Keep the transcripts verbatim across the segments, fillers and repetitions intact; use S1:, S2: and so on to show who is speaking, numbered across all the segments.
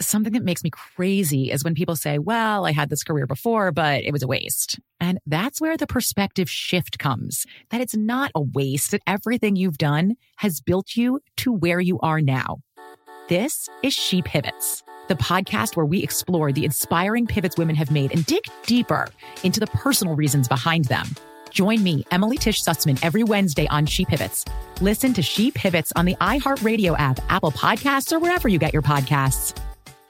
S1: Something that makes me crazy is when people say, well, I had this career before, but it was a waste. And that's where the perspective shift comes, that it's not a waste, that everything you've done has built you to where you are now. This is She Pivots, the podcast where we explore the inspiring pivots women have made and dig deeper into the personal reasons behind them. Join me, Emily Tish Sussman, every Wednesday on She Pivots. Listen to She Pivots on the iHeartRadio app, Apple Podcasts, or wherever you get your podcasts.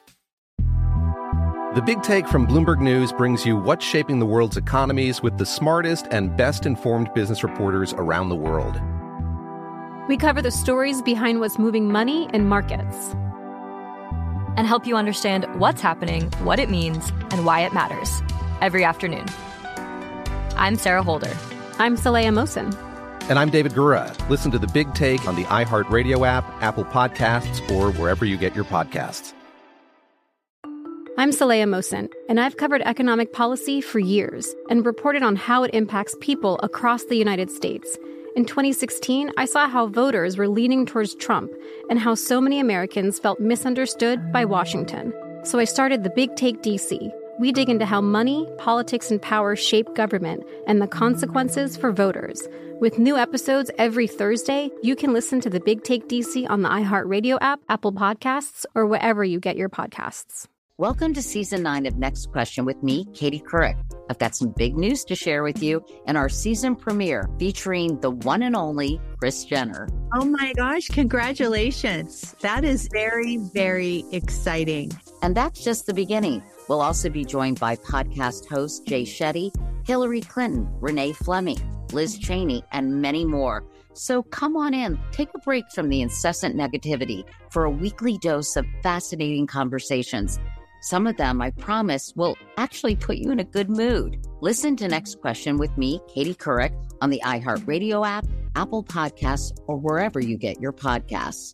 S2: The Big Take from Bloomberg News brings you what's shaping the world's economies with the smartest and best-informed business reporters around the world.
S3: We cover the stories behind what's moving money and markets,
S4: and help you understand what's happening, what it means, and why it matters every afternoon. I'm Sarah Holder.
S3: I'm Saleha Mohsin.
S2: And I'm David Gura. Listen to The Big Take on the iHeartRadio app, Apple Podcasts, or wherever you get your podcasts.
S3: I'm Saleha Mohsin, and I've covered economic policy for years and reported on how it impacts people across the United States. In twenty sixteen, I saw how voters were leaning towards Trump and how so many Americans felt misunderstood by Washington. So I started The Big Take D C. We dig into how money, politics, and power shape government and the consequences for voters. With new episodes every Thursday, you can listen to The Big Take D C on the iHeartRadio app, Apple Podcasts, or wherever you get your podcasts.
S5: Welcome to Season nine of Next Question with me, Katie Couric. I've got some big news to share with you in our season premiere featuring the one and only Kris Jenner.
S6: Oh my gosh, congratulations. That is very, very exciting.
S5: And that's just the beginning. We'll also be joined by podcast host Jay Shetty, Hillary Clinton, Renee Fleming, Liz Cheney, and many more. So come on in, take a break from the incessant negativity for a weekly dose of fascinating conversations. Some of them, I promise, will actually put you in a good mood. Listen to Next Question with me, Katie Couric, on the iHeartRadio app, Apple Podcasts, or wherever you get your podcasts.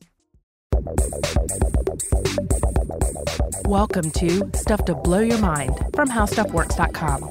S7: Welcome to Stuff to Blow Your Mind from how stuff works dot com.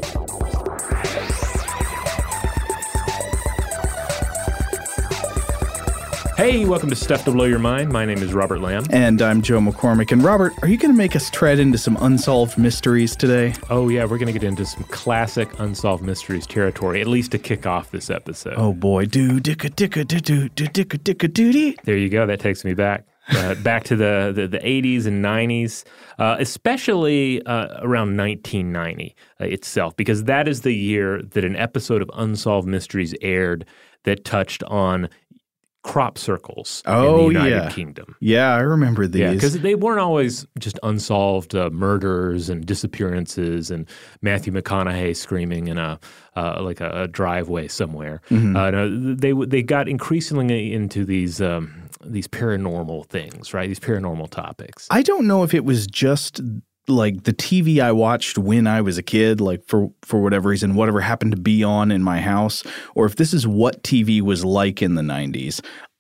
S8: Hey, welcome to Stuff to Blow Your Mind. My name is Robert Lamb.
S9: And I'm Joe McCormick. And Robert, are you going to make us tread into some unsolved mysteries today?
S8: Oh, yeah, we're going to get into some classic unsolved mysteries territory, at least to kick off this episode.
S9: Oh, boy. Do dicka dicka do do do dicka dicka doody.
S8: There you go. That takes me back. Uh, back to the, the, the eighties and nineties, uh, especially uh, around nineteen ninety uh, itself, because that is the year that an episode of Unsolved Mysteries aired that touched on crop circles
S9: oh,
S8: in the United
S9: yeah.
S8: Kingdom.
S9: Yeah, I remember these.
S8: Yeah, because they weren't always just unsolved uh, murders and disappearances and Matthew McConaughey screaming in a uh, like a, a driveway somewhere. Mm-hmm. Uh, no, they they got increasingly into these um, these paranormal things, right? These paranormal topics.
S9: I don't know if it was just like the T V I watched when I was a kid, like for, for whatever reason, whatever happened to be on in my house, or if this is what T V was like in the nineties.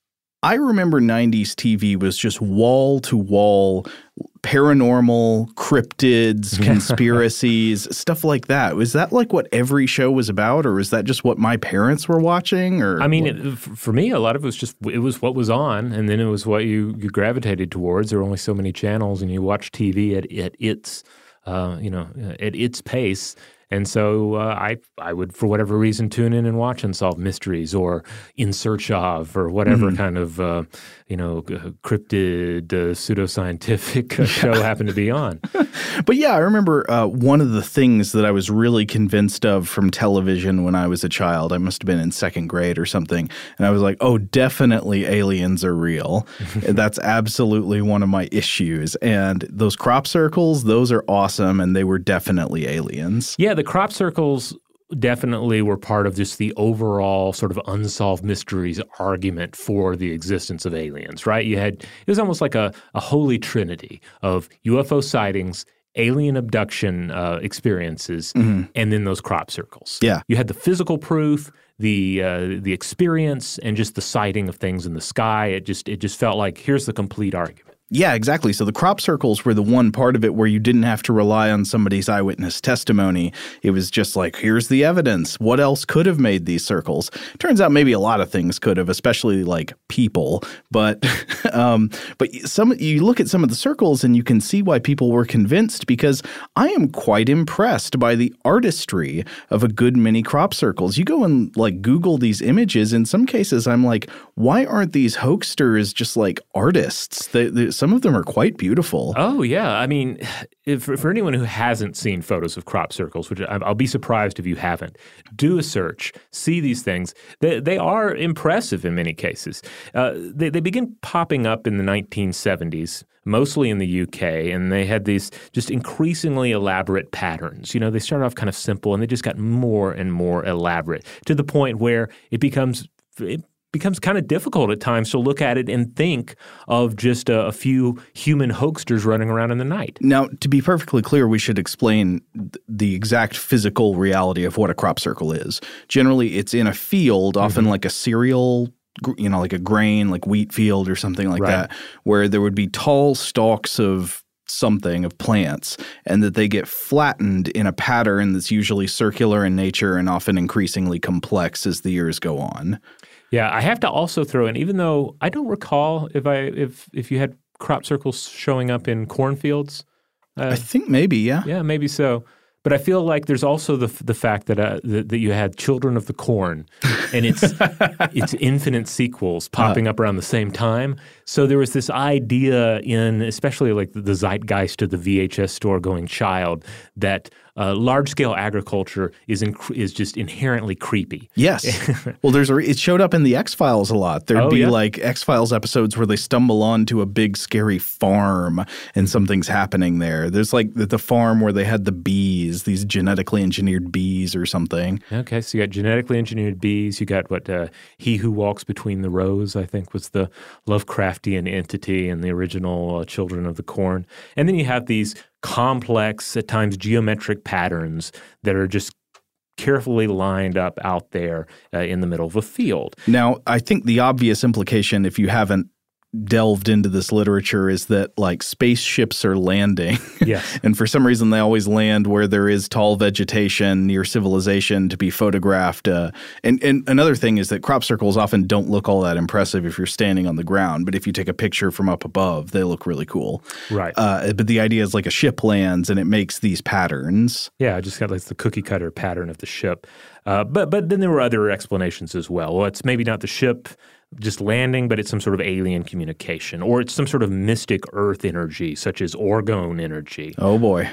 S9: I remember nineties T V was just wall-to-wall paranormal, cryptids, conspiracies, stuff like that. Was that like what every show was about, or was that just what my parents were watching? Or
S8: I mean, it, for me, a lot of it was just it was what was on, and then it was what you, you gravitated towards. There were only so many channels, and you watched T V at, at its uh, you know at its pace. And so uh, I I would, for whatever reason, tune in and watch Unsolved Mysteries or In Search Of or whatever mm-hmm. kind of, uh, you know, cryptid, uh, pseudoscientific show happened to be on.
S9: But yeah, I remember uh, one of the things that I was really convinced of from television when I was a child. I must have been in second grade or something. And I was like, oh, definitely aliens are real. That's absolutely one of my issues. And those crop circles, those are awesome. And they were definitely aliens.
S8: Yeah, the crop circles definitely were part of just the overall sort of unsolved mysteries argument for the existence of aliens, right? You had, it was almost like a, a holy trinity of U F O sightings, alien abduction uh, experiences, mm-hmm. and then those crop circles.
S9: Yeah.
S8: You had the physical proof, the uh, the experience, and just the sighting of things in the sky. It just it just felt like here's the complete argument.
S9: Yeah, exactly. So the crop circles were the one part of it where you didn't have to rely on somebody's eyewitness testimony. It was just like, here's the evidence. What else could have made these circles? Turns out maybe a lot of things could have, especially like people. But um, but some you look at some of the circles and you can see why people were convinced, because I am quite impressed by the artistry of a good many crop circles. You go and like Google these images. In some cases, I'm like, why aren't these hoaxsters just like artists? They, they, some of them are quite beautiful.
S8: Oh, yeah. I mean, if, for anyone who hasn't seen photos of crop circles, which I'll be surprised if you haven't, do a search, see these things. They, they are impressive in many cases. Uh, they, they begin popping up in the nineteen seventies, mostly in the U K, and they had these just increasingly elaborate patterns. You know, they started off kind of simple, and they just got more and more elaborate to the point where it becomes it becomes kind of difficult at times to look at it and think of just a, a few human hoaxsters running around in the night.
S9: Now, to be perfectly clear, we should explain th- the exact physical reality of what a crop circle is. Generally, it's in a field, often mm-hmm. like a cereal, you know, like a grain, like wheat field or something like right. that, where there would be tall stalks of something, of plants, and that they get flattened in a pattern that's usually circular in nature and often increasingly complex as the years go on.
S8: Yeah, I have to also throw in, even though I don't recall if I if if you had crop circles showing up in cornfields. Uh,
S9: I think maybe, yeah.
S8: Yeah, maybe so. But I feel like there's also the the fact that uh, that, that you had Children of the Corn, and it's it's infinite sequels popping uh. up around the same time. So there was this idea in, especially like the, the zeitgeist of the V H S store going child, that uh, large scale agriculture is inc- is just inherently creepy.
S9: Yes. Well, there's a, it showed up in the X-Files a lot. There'd
S8: oh,
S9: be
S8: yeah?
S9: like X-Files episodes where they stumble onto a big scary farm and something's happening there. There's like the, the farm where they had the bees, these genetically engineered bees or something.
S8: Okay, so you got genetically engineered bees. You got what uh, He Who Walks Between the Rows, I think, was the Lovecraftian entity in the original uh, Children of the Corn. And then you have these complex, at times geometric patterns that are just carefully lined up out there uh, in the middle of a field.
S9: Now, I think the obvious implication, if you haven't delved into this literature, is that like spaceships are landing.
S8: Yes.
S9: And for some reason they always land where there is tall vegetation near civilization to be photographed. Uh, and, and another thing is that crop circles often don't look all that impressive if you're standing on the ground. But if you take a picture from up above, they look really cool.
S8: Right.
S9: Uh, but the idea is like a ship lands and it makes these patterns.
S8: Yeah, I just got like the cookie cutter pattern of the ship. Uh, but but then there were other explanations as well. Well, it's maybe not the ship just landing, but it's some sort of alien communication, or it's some sort of mystic earth energy, such as orgone energy.
S9: Oh, boy.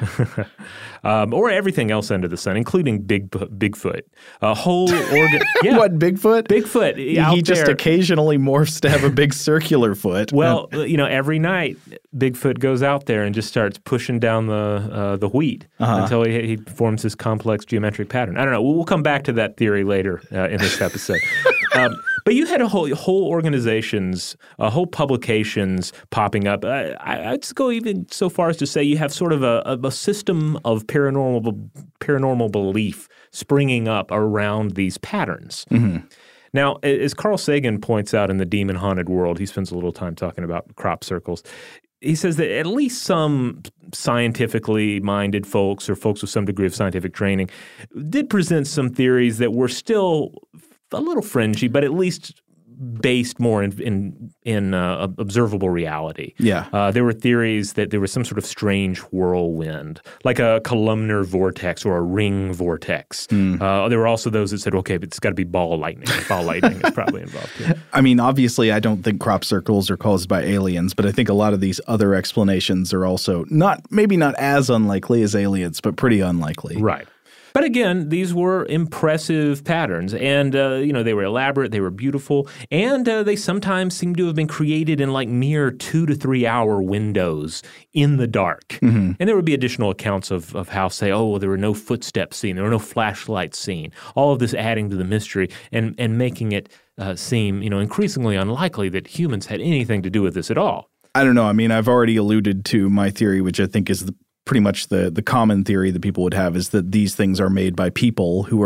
S8: um, or everything else under the sun, including Big Bigfoot. A whole organ. Yeah.
S9: What, Bigfoot?
S8: Bigfoot.
S9: He just
S8: there.
S9: occasionally morphs to have a big circular foot.
S8: Well, you know, every night Bigfoot goes out there and just starts pushing down the uh, the wheat uh-huh. until he, he forms this complex geometric pattern. I don't know. We'll, we'll come back to that theory later uh, in this episode. um, But you had a whole whole organizations, uh, whole publications popping up. Uh, I, I'd go even so far as to say you have sort of a, a system of paranormal paranormal belief springing up around these patterns.
S9: Mm-hmm.
S8: Now, as Carl Sagan points out in The Demon Haunted World, he spends a little time talking about crop circles. He says that at least some scientifically minded folks or folks with some degree of scientific training did present some theories that were still a little fringy, but at least based more in in, in uh, observable reality.
S9: Yeah.
S8: Uh, there were theories that there was some sort of strange whirlwind, like a columnar vortex or a ring vortex. Mm. Uh, there were also those that said, okay, but it's got to be ball lightning. Ball lightning is probably involved here.
S9: I mean, obviously, I don't think crop circles are caused by aliens, but I think a lot of these other explanations are also not maybe not as unlikely as aliens, but pretty unlikely.
S8: Right. But again, these were impressive patterns, and uh, you know they were elaborate, they were beautiful, and uh, they sometimes seem to have been created in like mere two to three hour windows in the dark.
S9: Mm-hmm.
S8: And there would be additional accounts of of how, say, oh, well, there were no footsteps seen, there were no flashlights seen. All of this adding to the mystery and and making it uh, seem you know increasingly unlikely that humans had anything to do with this at all.
S9: I don't know. I mean, I've already alluded to my theory, which I think is the pretty much the the common theory that people would have, is that these things are made by people who are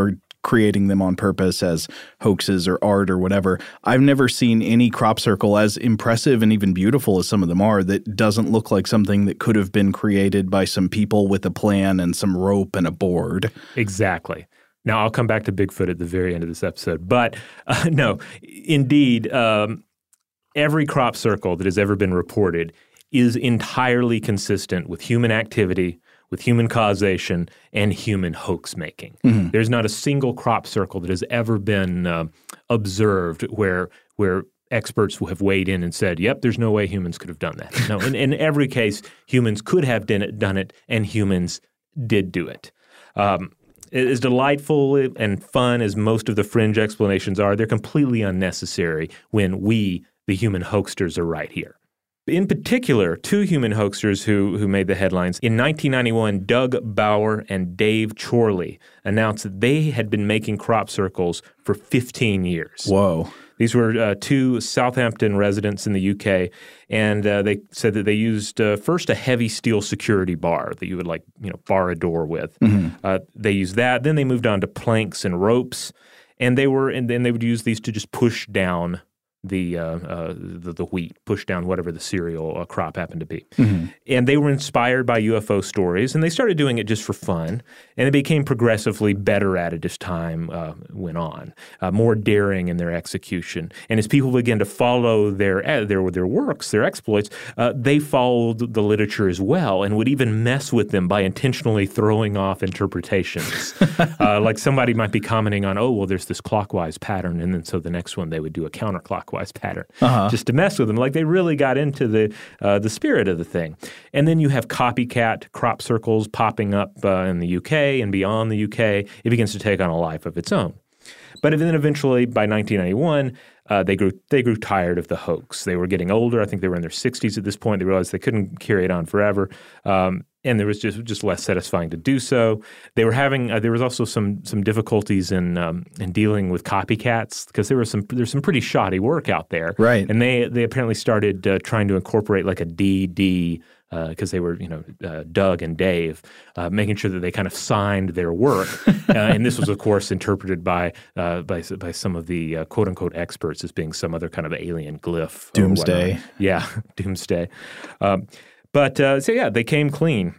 S9: creating them on purpose as hoaxes or art or whatever. I've never seen any crop circle, as impressive and even beautiful as some of them are, that doesn't look like something that could have been created by some people with a plan and some rope and a board.
S8: Exactly. Now, I'll come back to Bigfoot at the very end of this episode. But uh, no, indeed, um, every crop circle that has ever been reported is entirely consistent with human activity, with human causation, and human hoax making. Mm-hmm. There's not a single crop circle that has ever been uh, observed where where experts have weighed in and said, yep, there's no way humans could have done that. No, in, in every case, humans could have done it, done it and humans did do it. Um, as delightful and fun as most of the fringe explanations are, they're completely unnecessary when we, the human hoaxsters, are right here. In particular, two human hoaxsters who who made the headlines. In nineteen ninety-one, Doug Bauer and Dave Chorley announced that they had been making crop circles for fifteen years.
S9: Whoa.
S8: These were uh, two Southampton residents in the U K, and uh, they said that they used uh, first a heavy steel security bar that you would like, you know, bar a door with. Mm-hmm. Uh, they used that. Then they moved on to planks and ropes, and they were and then they would use these to just push down the uh, uh, the, the wheat, push down whatever the cereal uh, crop happened to be. Mm-hmm. And they were inspired by U F O stories, and they started doing it just for fun, and they became progressively better at it as time uh, went on, uh, more daring in their execution. And as people began to follow their uh, their their works, their exploits, uh, they followed the literature as well and would even mess with them by intentionally throwing off interpretations. uh, like somebody might be commenting on, oh, well, there's this clockwise pattern, and then so the next one they would do a counterclockwise pattern uh-huh. just to mess with them. Like they really got into the uh, the spirit of the thing. And then you have copycat crop circles popping up uh, in the U K and beyond the U K. It begins to take on a life of its own. But then eventually, by nineteen ninety-one, uh, they grew they grew tired of the hoax. They were getting older. I think they were in their sixties at this point. They realized they couldn't carry it on forever. Um, And there was just just less satisfying to do so. They were having uh, there was also some some difficulties in um, in dealing with copycats because there was some there's some pretty shoddy work out there,
S9: right?
S8: And they they apparently started uh, trying to incorporate like a D D because uh, they were you know uh, Doug and Dave, uh, making sure that they kind of signed their work, uh, and this was of course interpreted by uh, by by some of the uh, quote unquote experts as being some other kind of alien glyph,
S9: doomsday,
S8: yeah, doomsday. Um, But uh, so, yeah, they came clean.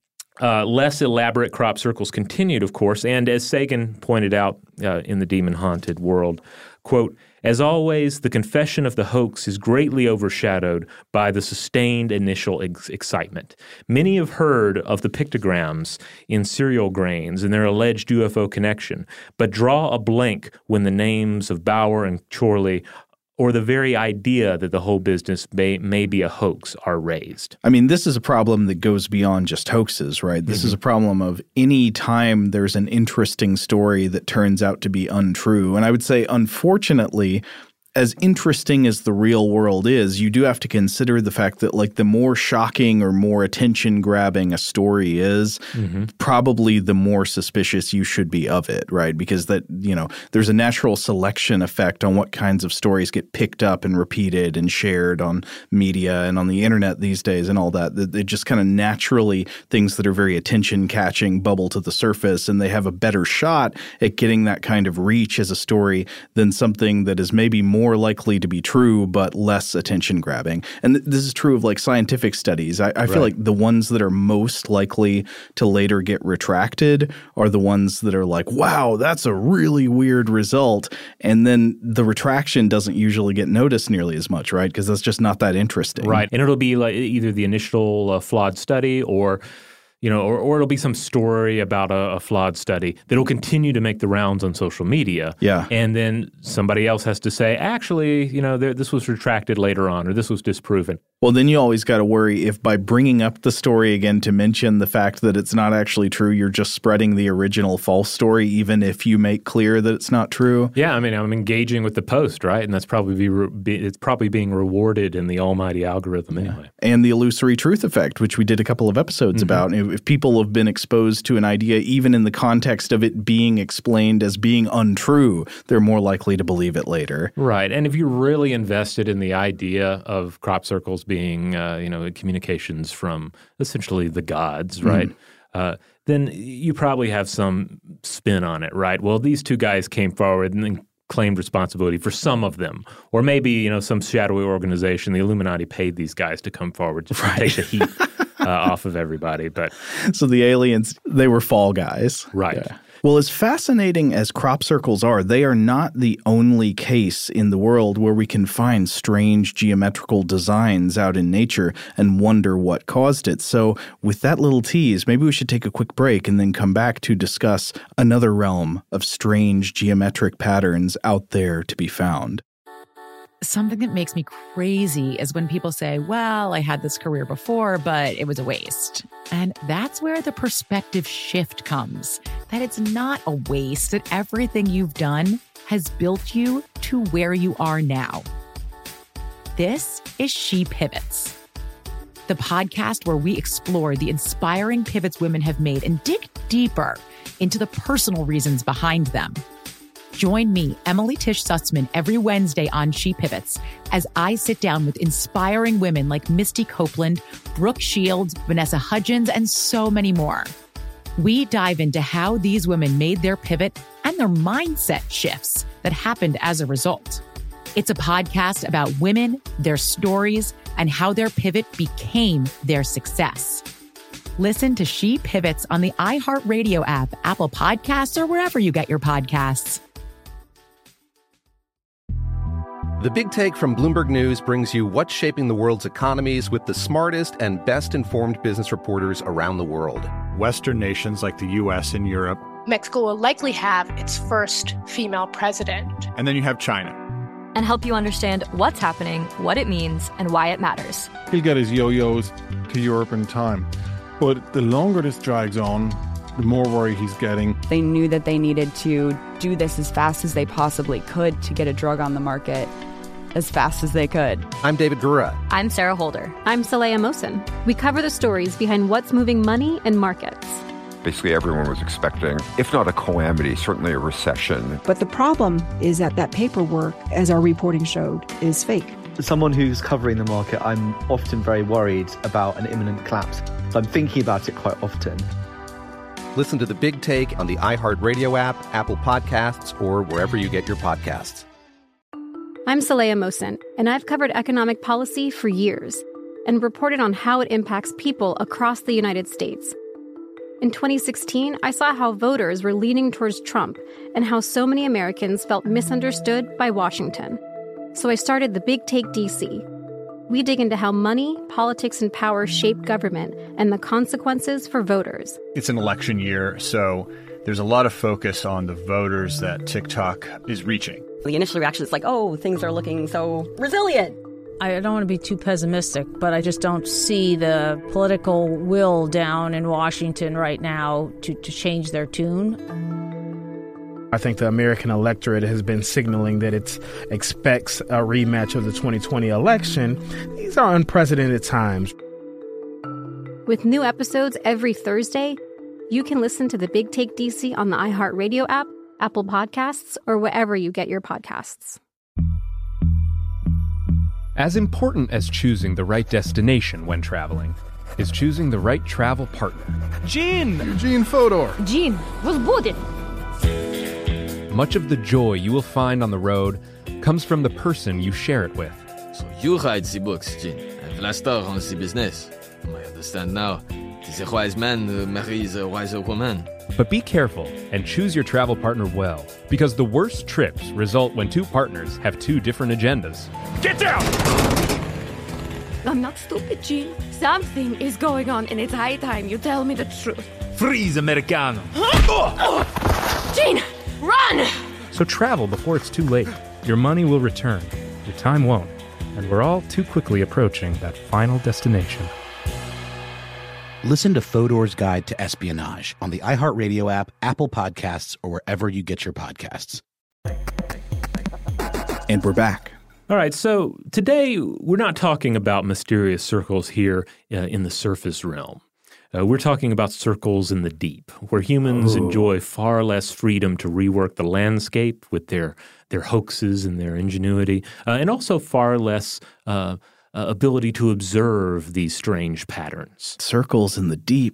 S8: Uh, less elaborate crop circles continued, of course, and as Sagan pointed out uh, in The Demon-Haunted World, quote, as always, the confession of the hoax is greatly overshadowed by the sustained initial ex- excitement. Many have heard of the pictograms in cereal grains and their alleged U F O connection, but draw a blank when the names of Bauer and Chorley or the very idea that the whole business may, may be a hoax are raised.
S9: I mean, this is a problem that goes beyond just hoaxes, right? This mm-hmm. is a problem of any time there's an interesting story that turns out to be untrue. And I would say, unfortunately, as interesting as the real world is, you do have to consider the fact that, like, the more shocking or more attention-grabbing a story is, mm-hmm. probably the more suspicious you should be of it, right? Because that, you know, there's a natural selection effect on what kinds of stories get picked up and repeated and shared on media and on the internet these days and all that. They just kind of naturally, things that are very attention-catching bubble to the surface, and they have a better shot at getting that kind of reach as a story than something that is maybe more more likely to be true, but less attention grabbing. And th- this is true of like scientific studies. I, I feel right. like the ones that are most likely to later get retracted are the ones that are like, wow, that's a really weird result. And then the retraction doesn't usually get noticed nearly as much, right? Because that's just not that interesting.
S8: Right. And it'll be like either the initial uh, flawed study or You know, or, or it'll be some story about a, a flawed study that'll continue to make the rounds on social media.
S9: Yeah.
S8: And then somebody else has to say, actually, you know, there, this was retracted later on or this was disproven.
S9: Well, then you always got to worry if by bringing up the story again to mention the fact that it's not actually true, you're just spreading the original false story, even if you make clear that it's not true.
S8: Yeah, I mean, I'm engaging with the post, right? And that's probably be, re- be it's probably being rewarded in the almighty algorithm yeah. anyway.
S9: And the illusory truth effect, which we did a couple of episodes mm-hmm. about. If people have been exposed to an idea, even in the context of it being explained as being untrue, they're more likely to believe it later.
S8: Right. And if you're really invested in the idea of crop circles being, uh, you know, communications from essentially the gods, right? Mm. uh, then you probably have some spin on it, right? Well, these two guys came forward and then claimed responsibility for some of them. Or maybe, you know, some shadowy organization, the Illuminati, paid these guys to come forward to right. take the heat uh, off of everybody. But
S9: so the aliens, they were fall guys.
S8: Right.
S9: Yeah. Well, as fascinating as crop circles are, they are not the only case in the world where we can find strange geometrical designs out in nature and wonder what caused it. So with that little tease, maybe we should take a quick break and then come back to discuss another realm of strange geometric patterns out there to be found.
S1: Something that makes me crazy is when people say, well, I had this career before, but it was a waste. And that's where the perspective shift comes, that it's not a waste, that everything you've done has built you to where you are now. This is She Pivots, the podcast where we explore the inspiring pivots women have made and dig deeper into the personal reasons behind them. Join me, Emily Tish Sussman, every Wednesday on She Pivots as I sit down with inspiring women like Misty Copeland, Brooke Shields, Vanessa Hudgens, and so many more. We dive into how these women made their pivot and their mindset shifts that happened as a result. It's a podcast about women, their stories, and how their pivot became their success. Listen to She Pivots on the iHeartRadio app, Apple Podcasts, or wherever you get your podcasts.
S2: The Big Take from Bloomberg News brings you what's shaping the world's economies with the smartest and best-informed business reporters around the world.
S10: Western nations like the U S and Europe.
S11: Mexico will likely have its first female president.
S10: And then you have China.
S4: And help you understand what's happening, what it means, and why it matters.
S12: He'll get his yo-yos to Europe in time. But the longer this drags on, the more worry he's getting.
S13: They knew that they needed to do this as fast as they possibly could to get a drug on the market as fast as they could.
S2: I'm David Gura.
S4: I'm Sarah Holder.
S3: I'm Saleha Mohsin. We cover the stories behind what's moving money and markets.
S14: Basically, everyone was expecting, if not a calamity, certainly a recession.
S15: But the problem is that that paperwork, as our reporting showed, is fake.
S16: As someone who's covering the market, I'm often very worried about an imminent collapse. So I'm thinking about it quite often.
S2: Listen to The Big Take on the iHeartRadio app, Apple Podcasts, or wherever you get your podcasts.
S3: I'm Saleha Mohsin, and I've covered economic policy for years and reported on how it impacts people across the United States. In twenty sixteen, I saw how voters were leaning towards Trump and how so many Americans felt misunderstood by Washington. So I started The Big Take D C. We dig into how money, politics, and power shape government and the consequences for voters.
S10: It's an election year, so there's a lot of focus on the voters that TikTok is reaching.
S17: The initial reaction is like, oh, things are looking so resilient.
S18: I don't want to be too pessimistic, but I just don't see the political will down in Washington right now to, to change their tune.
S19: I think the American electorate has been signaling that it expects a rematch of the twenty twenty election. These are unprecedented times.
S3: With new episodes every Thursday, you can listen to The Big Take D C on the iHeartRadio app, Apple Podcasts, or wherever you get your podcasts.
S20: As important as choosing the right destination when traveling is choosing the right travel partner.
S19: Gene! Eugene Fodor.
S17: Gene, возбудит.
S20: Much of the joy you will find on the road comes from the person you share it with.
S21: So you write the books, Gene, and Vlastar runs the business. I understand now. It is a wise man who marries a wiser woman.
S20: But be careful and choose your travel partner well, because the worst trips result when two partners have two different agendas.
S21: Get down!
S22: I'm not stupid, Gene. Something is going on, and it's high time you tell me the truth.
S21: Freeze, Americano!
S22: Gene, run!
S20: So travel before it's too late. Your money will return, your time won't, and we're all too quickly approaching that final destination.
S23: Listen to Fodor's Guide to Espionage on the iHeartRadio app, Apple Podcasts, or wherever you get your podcasts.
S9: And we're back.
S8: All right, so today we're not talking about mysterious circles here uh, in the surface realm. Uh, we're talking about circles in the deep, where humans oh. enjoy far less freedom to rework the landscape with their their hoaxes and their ingenuity, uh, and also far less uh, uh, ability to observe these strange patterns.
S9: Circles in the deep.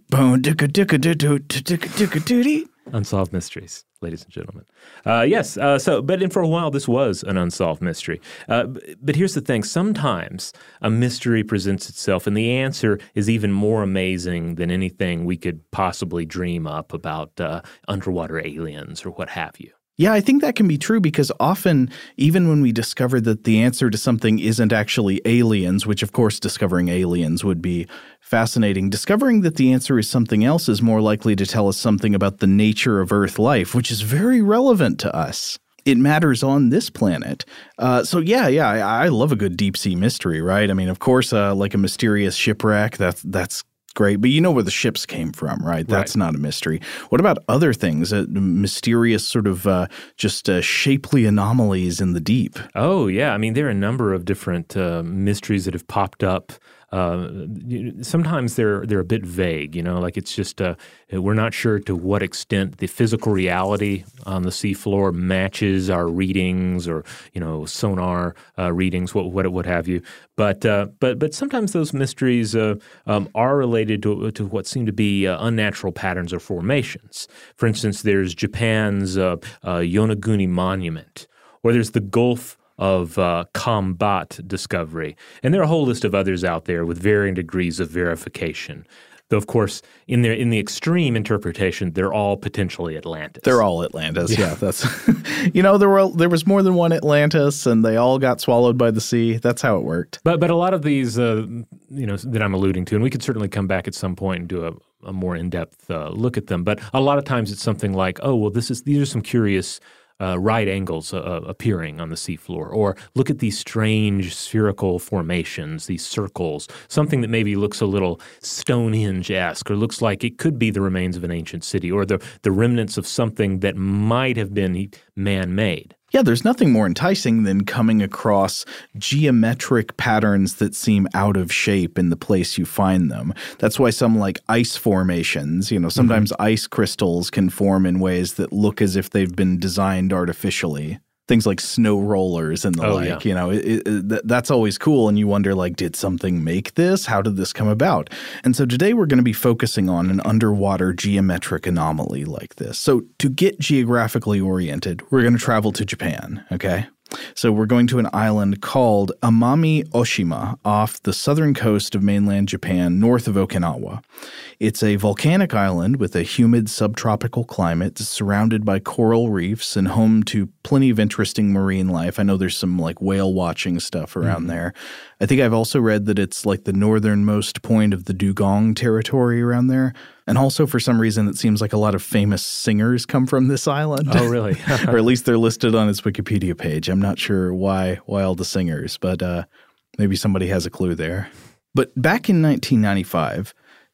S8: Unsolved mysteries, ladies and gentlemen. Uh, yes, uh, so, but and for a while this was an unsolved mystery. Uh, but here's the thing. Sometimes a mystery presents itself and the answer is even more amazing than anything we could possibly dream up about uh, underwater aliens or what have you.
S9: Yeah, I think that can be true because often, even when we discover that the answer to something isn't actually aliens, which of course discovering aliens would be fascinating, discovering that the answer is something else is more likely to tell us something about the nature of Earth life, which is very relevant to us. It matters on this planet. Uh, so yeah, yeah, I, I love a good deep sea mystery, right? I mean, of course, uh, like a mysterious shipwreck, that's that's great. But you know where the ships came from, right? That's right. Not a mystery. What about other things, uh, mysterious sort of uh, just uh, shapely anomalies in the deep?
S8: Oh, yeah. I mean, there are a number of different uh, mysteries that have popped up. Uh, sometimes they're they're a bit vague, you know, like it's just uh, we're not sure to what extent the physical reality on the seafloor matches our readings or, you know, sonar uh, readings, what what what have you. But uh, but but sometimes those mysteries uh, um, are related to to what seem to be uh, unnatural patterns or formations. For instance, there's Japan's uh, uh, Yonaguni Monument, or there's the Gulf of uh, Combat discovery. And there are a whole list of others out there with varying degrees of verification. Though, of course, in their in the extreme interpretation, they're all potentially Atlantis.
S9: They're all Atlantis, yeah.
S8: yeah
S9: that's you know, there were there was more than one Atlantis, and they all got swallowed by the sea. That's how it worked.
S8: But but a lot of these, uh, you know, that I'm alluding to, and we could certainly come back at some point and do a, a more in-depth uh, look at them. But a lot of times it's something like, oh, well, this is these are some curious Uh, right angles uh, appearing on the seafloor, or look at these strange spherical formations, these circles, something that maybe looks a little Stonehenge-esque or looks like it could be the remains of an ancient city or the, the remnants of something that might have been man-made.
S9: Yeah, there's nothing more enticing than coming across geometric patterns that seem out of shape in the place you find them. That's why some like ice formations, you know, sometimes mm-hmm. ice crystals can form in ways that look as if they've been designed artificially. Things like snow rollers and the
S8: oh,
S9: like,
S8: yeah.
S9: you know, it, it, th- that's always cool. And you wonder, like, did something make this? How did this come about? And so today we're going to be focusing on an underwater geometric anomaly like this. So to get geographically oriented, we're going to travel to Japan, okay? So we're going to an island called Amami Oshima off the southern coast of mainland Japan, north of Okinawa. It's a volcanic island with a humid subtropical climate surrounded by coral reefs and home to plenty of interesting marine life. I know there's some like whale watching stuff around mm-hmm. there. I think I've also read that it's like the northernmost point of the Dugong territory around there. And also, for some reason, it seems like a lot of famous singers come from this island.
S8: Oh, really?
S9: Or at least they're listed on its Wikipedia page. I'm not sure why why all the singers, but uh, maybe somebody has a clue there. But back in nineteen ninety-five,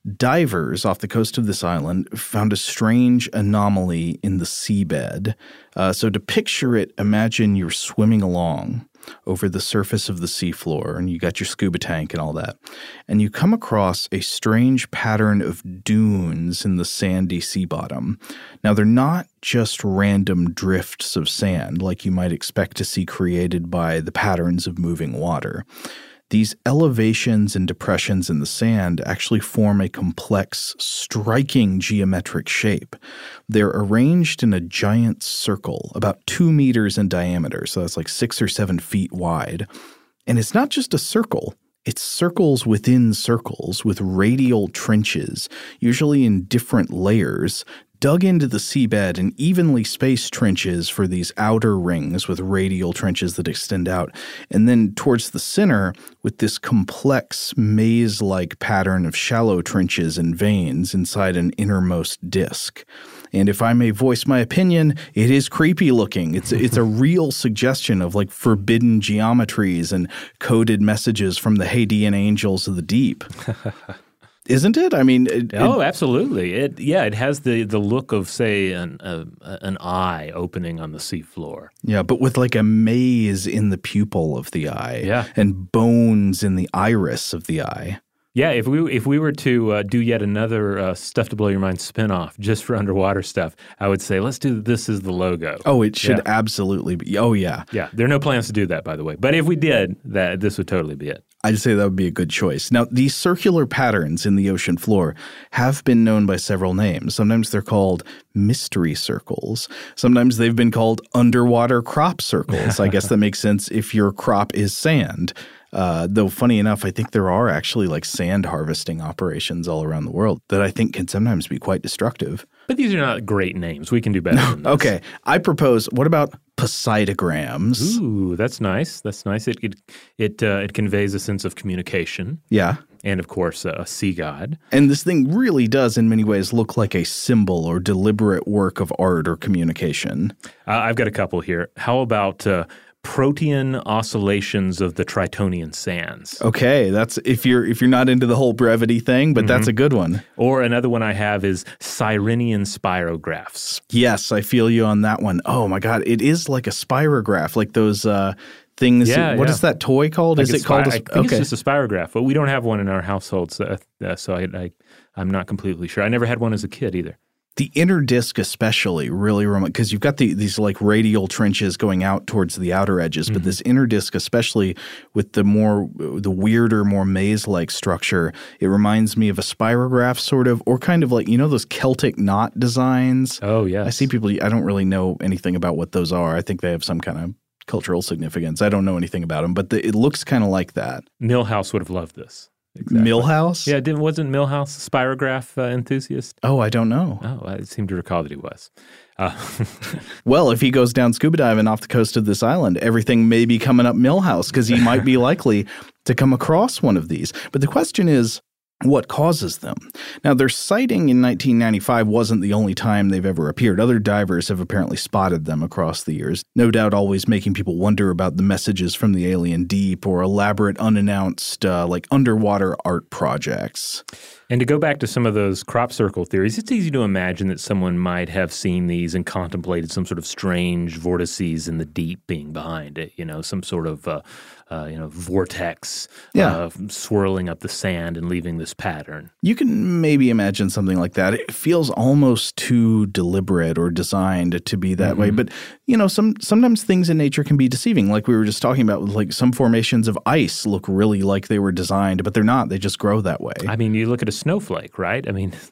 S9: divers off the coast of this island found a strange anomaly in the seabed. Uh, so to picture it, imagine you're swimming along over the surface of the seafloor, and you got your scuba tank and all that. And you come across a strange pattern of dunes in the sandy sea bottom. Now, they're not just random drifts of sand like you might expect to see created by the patterns of moving water. These elevations and depressions in the sand actually form a complex, striking geometric shape. They're arranged in a giant circle, about two meters in diameter, so that's like six or seven feet wide. And it's not just a circle. It's circles within circles with radial trenches, usually in different layers, dug into the seabed in evenly spaced trenches for these outer rings with radial trenches that extend out, and then towards the center with this complex maze-like pattern of shallow trenches and veins inside an innermost disk. And if I may voice my opinion, it is creepy looking. It's it's a real suggestion of like forbidden geometries and coded messages from the Hadean angels of the deep. Isn't it? I mean, it,
S8: oh,
S9: it,
S8: absolutely. It yeah, it has the, the look of, say, an a, an eye opening on the seafloor.
S9: Yeah, but with like a maze in the pupil of the eye,
S8: yeah,
S9: and bones in the iris of the eye.
S8: Yeah, if we if we were to uh, do yet another uh, Stuff to Blow Your Mind spinoff just for underwater stuff, I would say let's do this as the logo.
S9: Oh, it should
S8: yeah.
S9: absolutely be. Oh, yeah.
S8: Yeah, there are no plans to do that, by the way. But if we did, that this would totally be it.
S9: I'd say that would be a good choice. Now, these circular patterns in the ocean floor have been known by several names. Sometimes they're called mystery circles. Sometimes they've been called underwater crop circles. I guess that makes sense if your crop is sand. Uh, though funny enough, I think there are actually like sand harvesting operations all around the world that I think can sometimes be quite destructive.
S8: But these are not great names. We can do better than this.
S9: Okay. I propose, what about Poseidograms?
S8: Ooh, that's nice. That's nice. It it it, uh, it conveys a sense of communication.
S9: Yeah.
S8: And, of course, uh, a sea god.
S9: And this thing really does, in many ways, look like a symbol or deliberate work of art or communication.
S8: Uh, I've got a couple here. How about uh, Protean oscillations of the Tritonian sands?
S9: Okay, that's if you're if you're not into the whole brevity thing, but mm-hmm. that's a good one.
S8: Or another one I have is Cyrenian spirographs.
S9: Yes, I feel you on that one. Oh, my God. It is like a spirograph, like those uh, – things.
S8: Yeah,
S9: what
S8: yeah.
S9: is that toy called?
S8: Like
S9: is it called?
S8: Spi-
S9: A,
S8: I think
S9: okay.
S8: it's just a spirograph, but we don't have one in our household, so, uh, so I, I, I'm not completely sure. I never had one as a kid either.
S9: The inner disc especially really – because you've got the, these like radial trenches going out towards the outer edges, mm-hmm. but this inner disc especially with the more – the weirder, more maze-like structure, it reminds me of a spirograph sort of, or kind of like – you know those Celtic knot designs?
S8: Oh, yes.
S9: I see people – I don't really know anything about what those are. I think they have some kind of – cultural significance. I don't know anything about them, but the, it looks kind of like that.
S8: Milhouse would have loved this. Exactly.
S9: Milhouse?
S8: Yeah, didn't wasn't Milhouse a spirograph uh, enthusiast?
S9: Oh, I don't know.
S8: Oh, I seem to recall that he was. Uh,
S9: well, if he goes down scuba diving off the coast of this island, everything may be coming up Milhouse because he might be likely to come across one of these. But the question is, what causes them? Now, their sighting in nineteen ninety-five wasn't the only time they've ever appeared. Other divers have apparently spotted them across the years, no doubt always making people wonder about the messages from the alien deep or elaborate unannounced uh, like underwater art projects.
S8: And to go back to some of those crop circle theories, it's easy to imagine that someone might have seen these and contemplated some sort of strange vortices in the deep being behind it, you know, some sort of uh, uh, you know vortex
S9: yeah.
S8: uh, swirling up the sand and leaving this pattern.
S9: You can maybe imagine something like that. It feels almost too deliberate or designed to be that mm-hmm. way. But, you know, some sometimes things in nature can be deceiving. Like we were just talking about, like some formations of ice look really like they were designed, but they're not. They just grow that way.
S8: I mean, you look at a snowflake, right? I mean,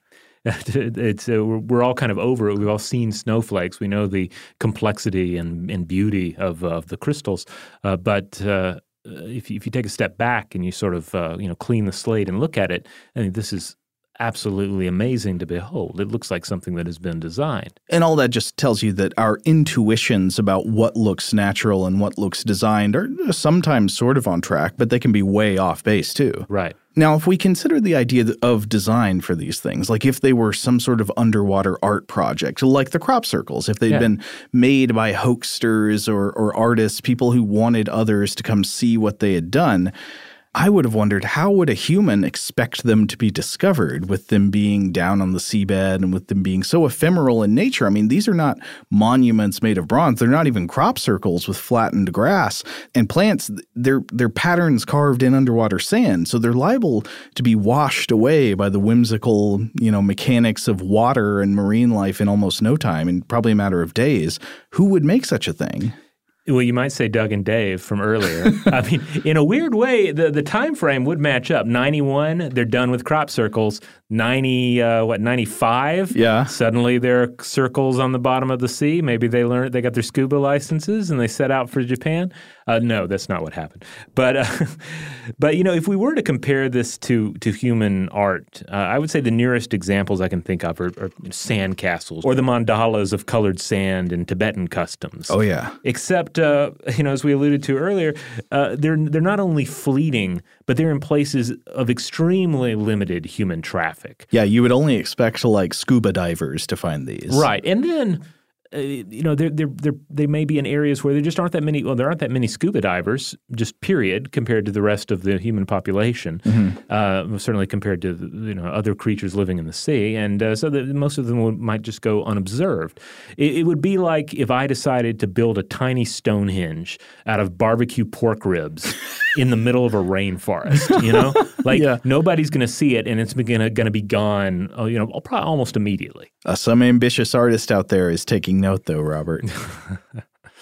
S8: it's uh, we're all kind of over it. We've all seen snowflakes. We know the complexity and, and beauty of, uh, of the crystals. Uh, but uh, if, you, if you take a step back and you sort of uh, you know clean the slate and look at it, I mean, this is absolutely amazing to behold. It looks like something that has been designed.
S9: And all that just tells you that our intuitions about what looks natural and what looks designed are sometimes sort of on track, but they can be way off base too.
S8: Right.
S9: Now, if we consider the idea of design for these things, like if they were some sort of underwater art project, like the crop circles, if they'd yeah. been made by hoaxsters or, or artists, people who wanted others to come see what they had done, I would have wondered, how would a human expect them to be discovered with them being down on the seabed and with them being so ephemeral in nature? I mean, these are not monuments made of bronze. They're not even crop circles with flattened grass and plants. They're, they're patterns carved in underwater sand. So they're liable to be washed away by the whimsical, you know, mechanics of water and marine life in almost no time, in probably a matter of days. Who would make such a thing?
S8: Well, you might say Doug and Dave from earlier. I mean, in a weird way, the, the time frame would match up. ninety-one, they're done with crop circles. ninety, uh, what, ninety-five?
S9: Yeah.
S8: Suddenly there are circles on the bottom of the sea. Maybe they learned they got their scuba licenses and they set out for Japan. Uh, no, that's not what happened. But uh, but you know, if we were to compare this to to human art, uh, I would say the nearest examples I can think of are, are sand castles or the mandalas of colored sand in Tibetan customs.
S9: Oh yeah.
S8: Except uh, you know, as we alluded to earlier, uh, they're they're not only fleeting, but they're in places of extremely limited human traffic.
S9: Yeah, you would only expect like scuba divers to find these.
S8: Right. And then, uh, you know, they're, they're, they're, they may be in areas where there just aren't that many – well, there aren't that many scuba divers, just period, compared to the rest of the human population, mm-hmm. uh, certainly compared to, you know, other creatures living in the sea. And uh, so that most of them would, might just go unobserved. It, it would be like if I decided to build a tiny Stonehenge out of barbecue pork ribs in the middle of a rainforest, you know? Like yeah. nobody's going to see it and it's going to be gone, uh, you know, probably almost immediately.
S9: Uh, some ambitious artist out there is taking note though, Robert.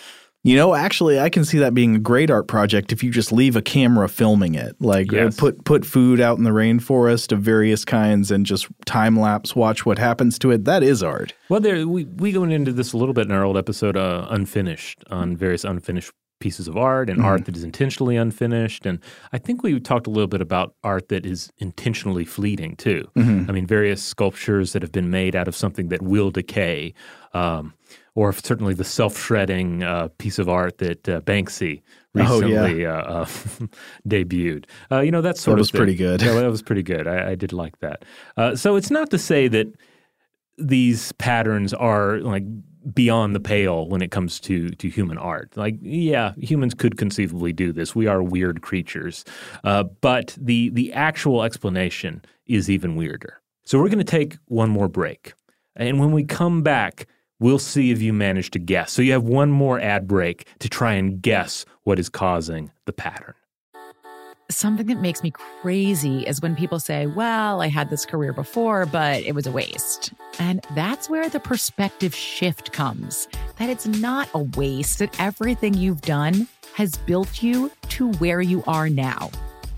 S9: You know, actually, I can see that being a great art project if you just leave a camera filming it. Like
S8: Yes.
S9: uh, put put food out in the rainforest of various kinds and just time lapse watch what happens to it. That is art.
S8: Well, there we we went into this a little bit in our old episode, uh, Unfinished, on various unfinished pieces of art and
S9: Mhm.
S8: art that is intentionally unfinished. And I think we talked a little bit about art that is intentionally fleeting too.
S9: Mhm.
S8: I mean, various sculptures that have been made out of something that will decay, um, or certainly the self-shredding uh, piece of art that uh, Banksy
S9: Oh, yeah.
S8: recently uh, uh, debuted. Uh, you know, that sort
S9: That
S8: of
S9: was
S8: thing.
S9: pretty good.
S8: Yeah, that was pretty good. I, I did like that. Uh, so it's not to say that these patterns are like beyond the pale when it comes to to human art. Like, yeah, humans could conceivably do this. We are weird creatures. Uh, but the the actual explanation is even weirder. So we're going to take one more break. And when we come back, we'll see if you manage to guess. So you have one more ad break to try and guess what is causing the pattern.
S1: Something that makes me crazy is when people say, well, I had this career before, but it was a waste. And that's where the perspective shift comes, that it's not a waste, that everything you've done has built you to where you are now.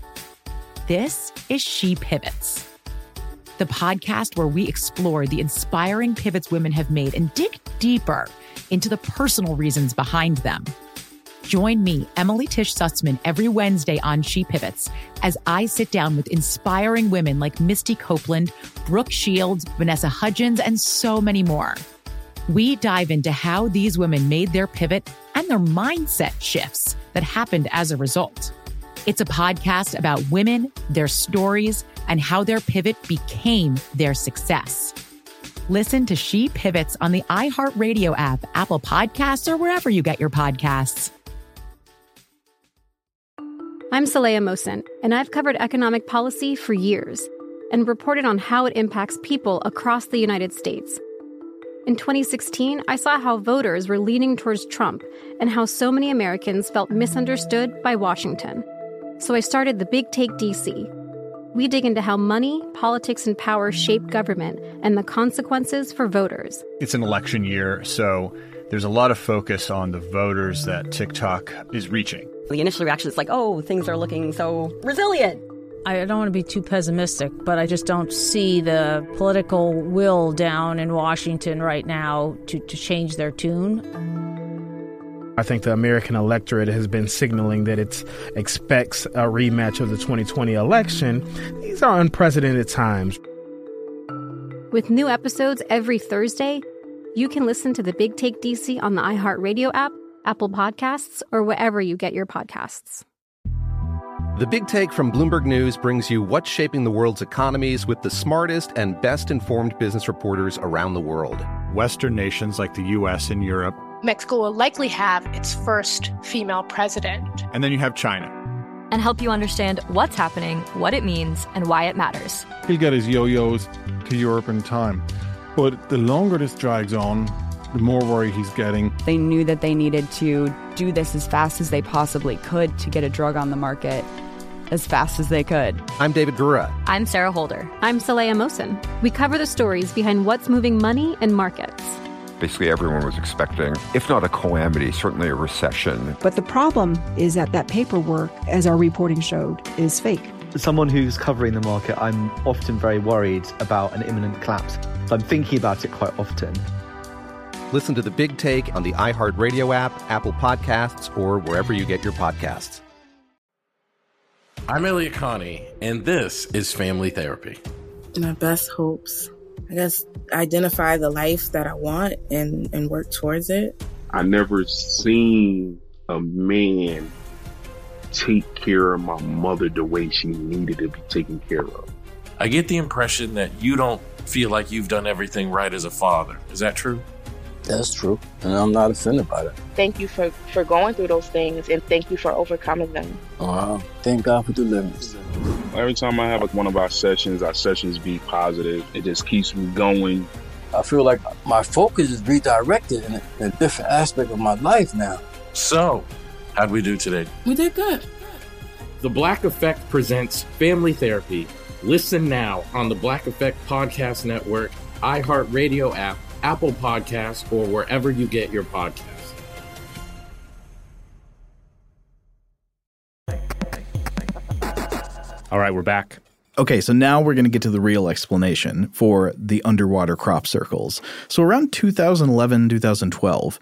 S1: This is She Pivots, the podcast where we explore the inspiring pivots women have made and dig deeper into the personal reasons behind them. Join me, Emily Tish Sussman, every Wednesday on She Pivots as I sit down with inspiring women like Misty Copeland, Brooke Shields, Vanessa Hudgens, and so many more. We dive into how these women made their pivot and their mindset shifts that happened as a result. It's a podcast about women, their stories, and how their pivot became their success. Listen to She Pivots on the iHeartRadio app, Apple Podcasts, or wherever you get your podcasts.
S3: I'm Saleha Mohsin, and I've covered economic policy for years and reported on how it impacts people across the United States. In twenty sixteen, I saw how voters were leaning towards Trump and how so many Americans felt misunderstood by Washington. So I started the Big Take D C. We dig into how money, politics, and power shape government and the consequences for voters.
S10: It's an election year, so there's a lot of focus on the voters that TikTok is reaching.
S17: The initial reaction is like, oh, things are looking so resilient.
S18: I don't want to be too pessimistic, but I just don't see the political will down in Washington right now to, to change their tune.
S19: I think the American electorate has been signaling that it expects a rematch of the twenty twenty election. These are unprecedented times.
S3: With new episodes every Thursday, you can listen to the Big Take D C on the iHeartRadio app, Apple Podcasts, or wherever you get your podcasts.
S2: The Big Take from Bloomberg News brings you what's shaping the world's economies with the smartest and best-informed business reporters around the world.
S10: Western nations like the U S and Europe.
S11: Mexico will likely have its first female president.
S10: And then you have China.
S4: And help you understand what's happening, what it means, and why it matters.
S12: He'll get his yo-yos to Europe in time. But the longer this drags on, the more worry he's getting.
S13: They knew that they needed to do this as fast as they possibly could to get a drug on the market as fast as they could.
S2: I'm David Gura.
S4: I'm Sarah Holder.
S3: I'm Saleha Mohsin. We cover the stories behind what's moving money and markets.
S14: Basically, everyone was expecting, if not a calamity, certainly a recession.
S15: But the problem is that that paperwork, as our reporting showed, is fake.
S16: As someone who's covering the market, I'm often very worried about an imminent collapse. So I'm thinking about it quite often.
S2: Listen to The Big Take on the iHeartRadio app, Apple Podcasts, or wherever you get your podcasts.
S5: I'm Elliot Connie, and this is Family Therapy.
S6: My best hopes, I guess, identify the life that I want and, and work towards it.
S7: I never seen a man take care of my mother the way she needed to be taken care of.
S5: I get the impression that you don't feel like you've done everything right as a father. Is that true?
S24: That's true, and I'm not offended by that.
S6: Thank you for, for going through those things, and thank you for overcoming them.
S24: Wow, thank God for deliverance.
S7: Every time I have like one of our sessions, our sessions be positive. It just keeps me going.
S24: I feel like my focus is redirected in a, in a different aspect of my life now.
S5: So, how'd we do today?
S6: We did good.
S25: The Black Effect presents Family Therapy. Listen now on the Black Effect Podcast Network, iHeartRadio app, Apple Podcasts, or wherever you get your podcasts.
S8: All right, we're back.
S9: Okay, so now we're going to get to the real explanation for the underwater crop circles. So around two thousand eleven, two thousand twelve,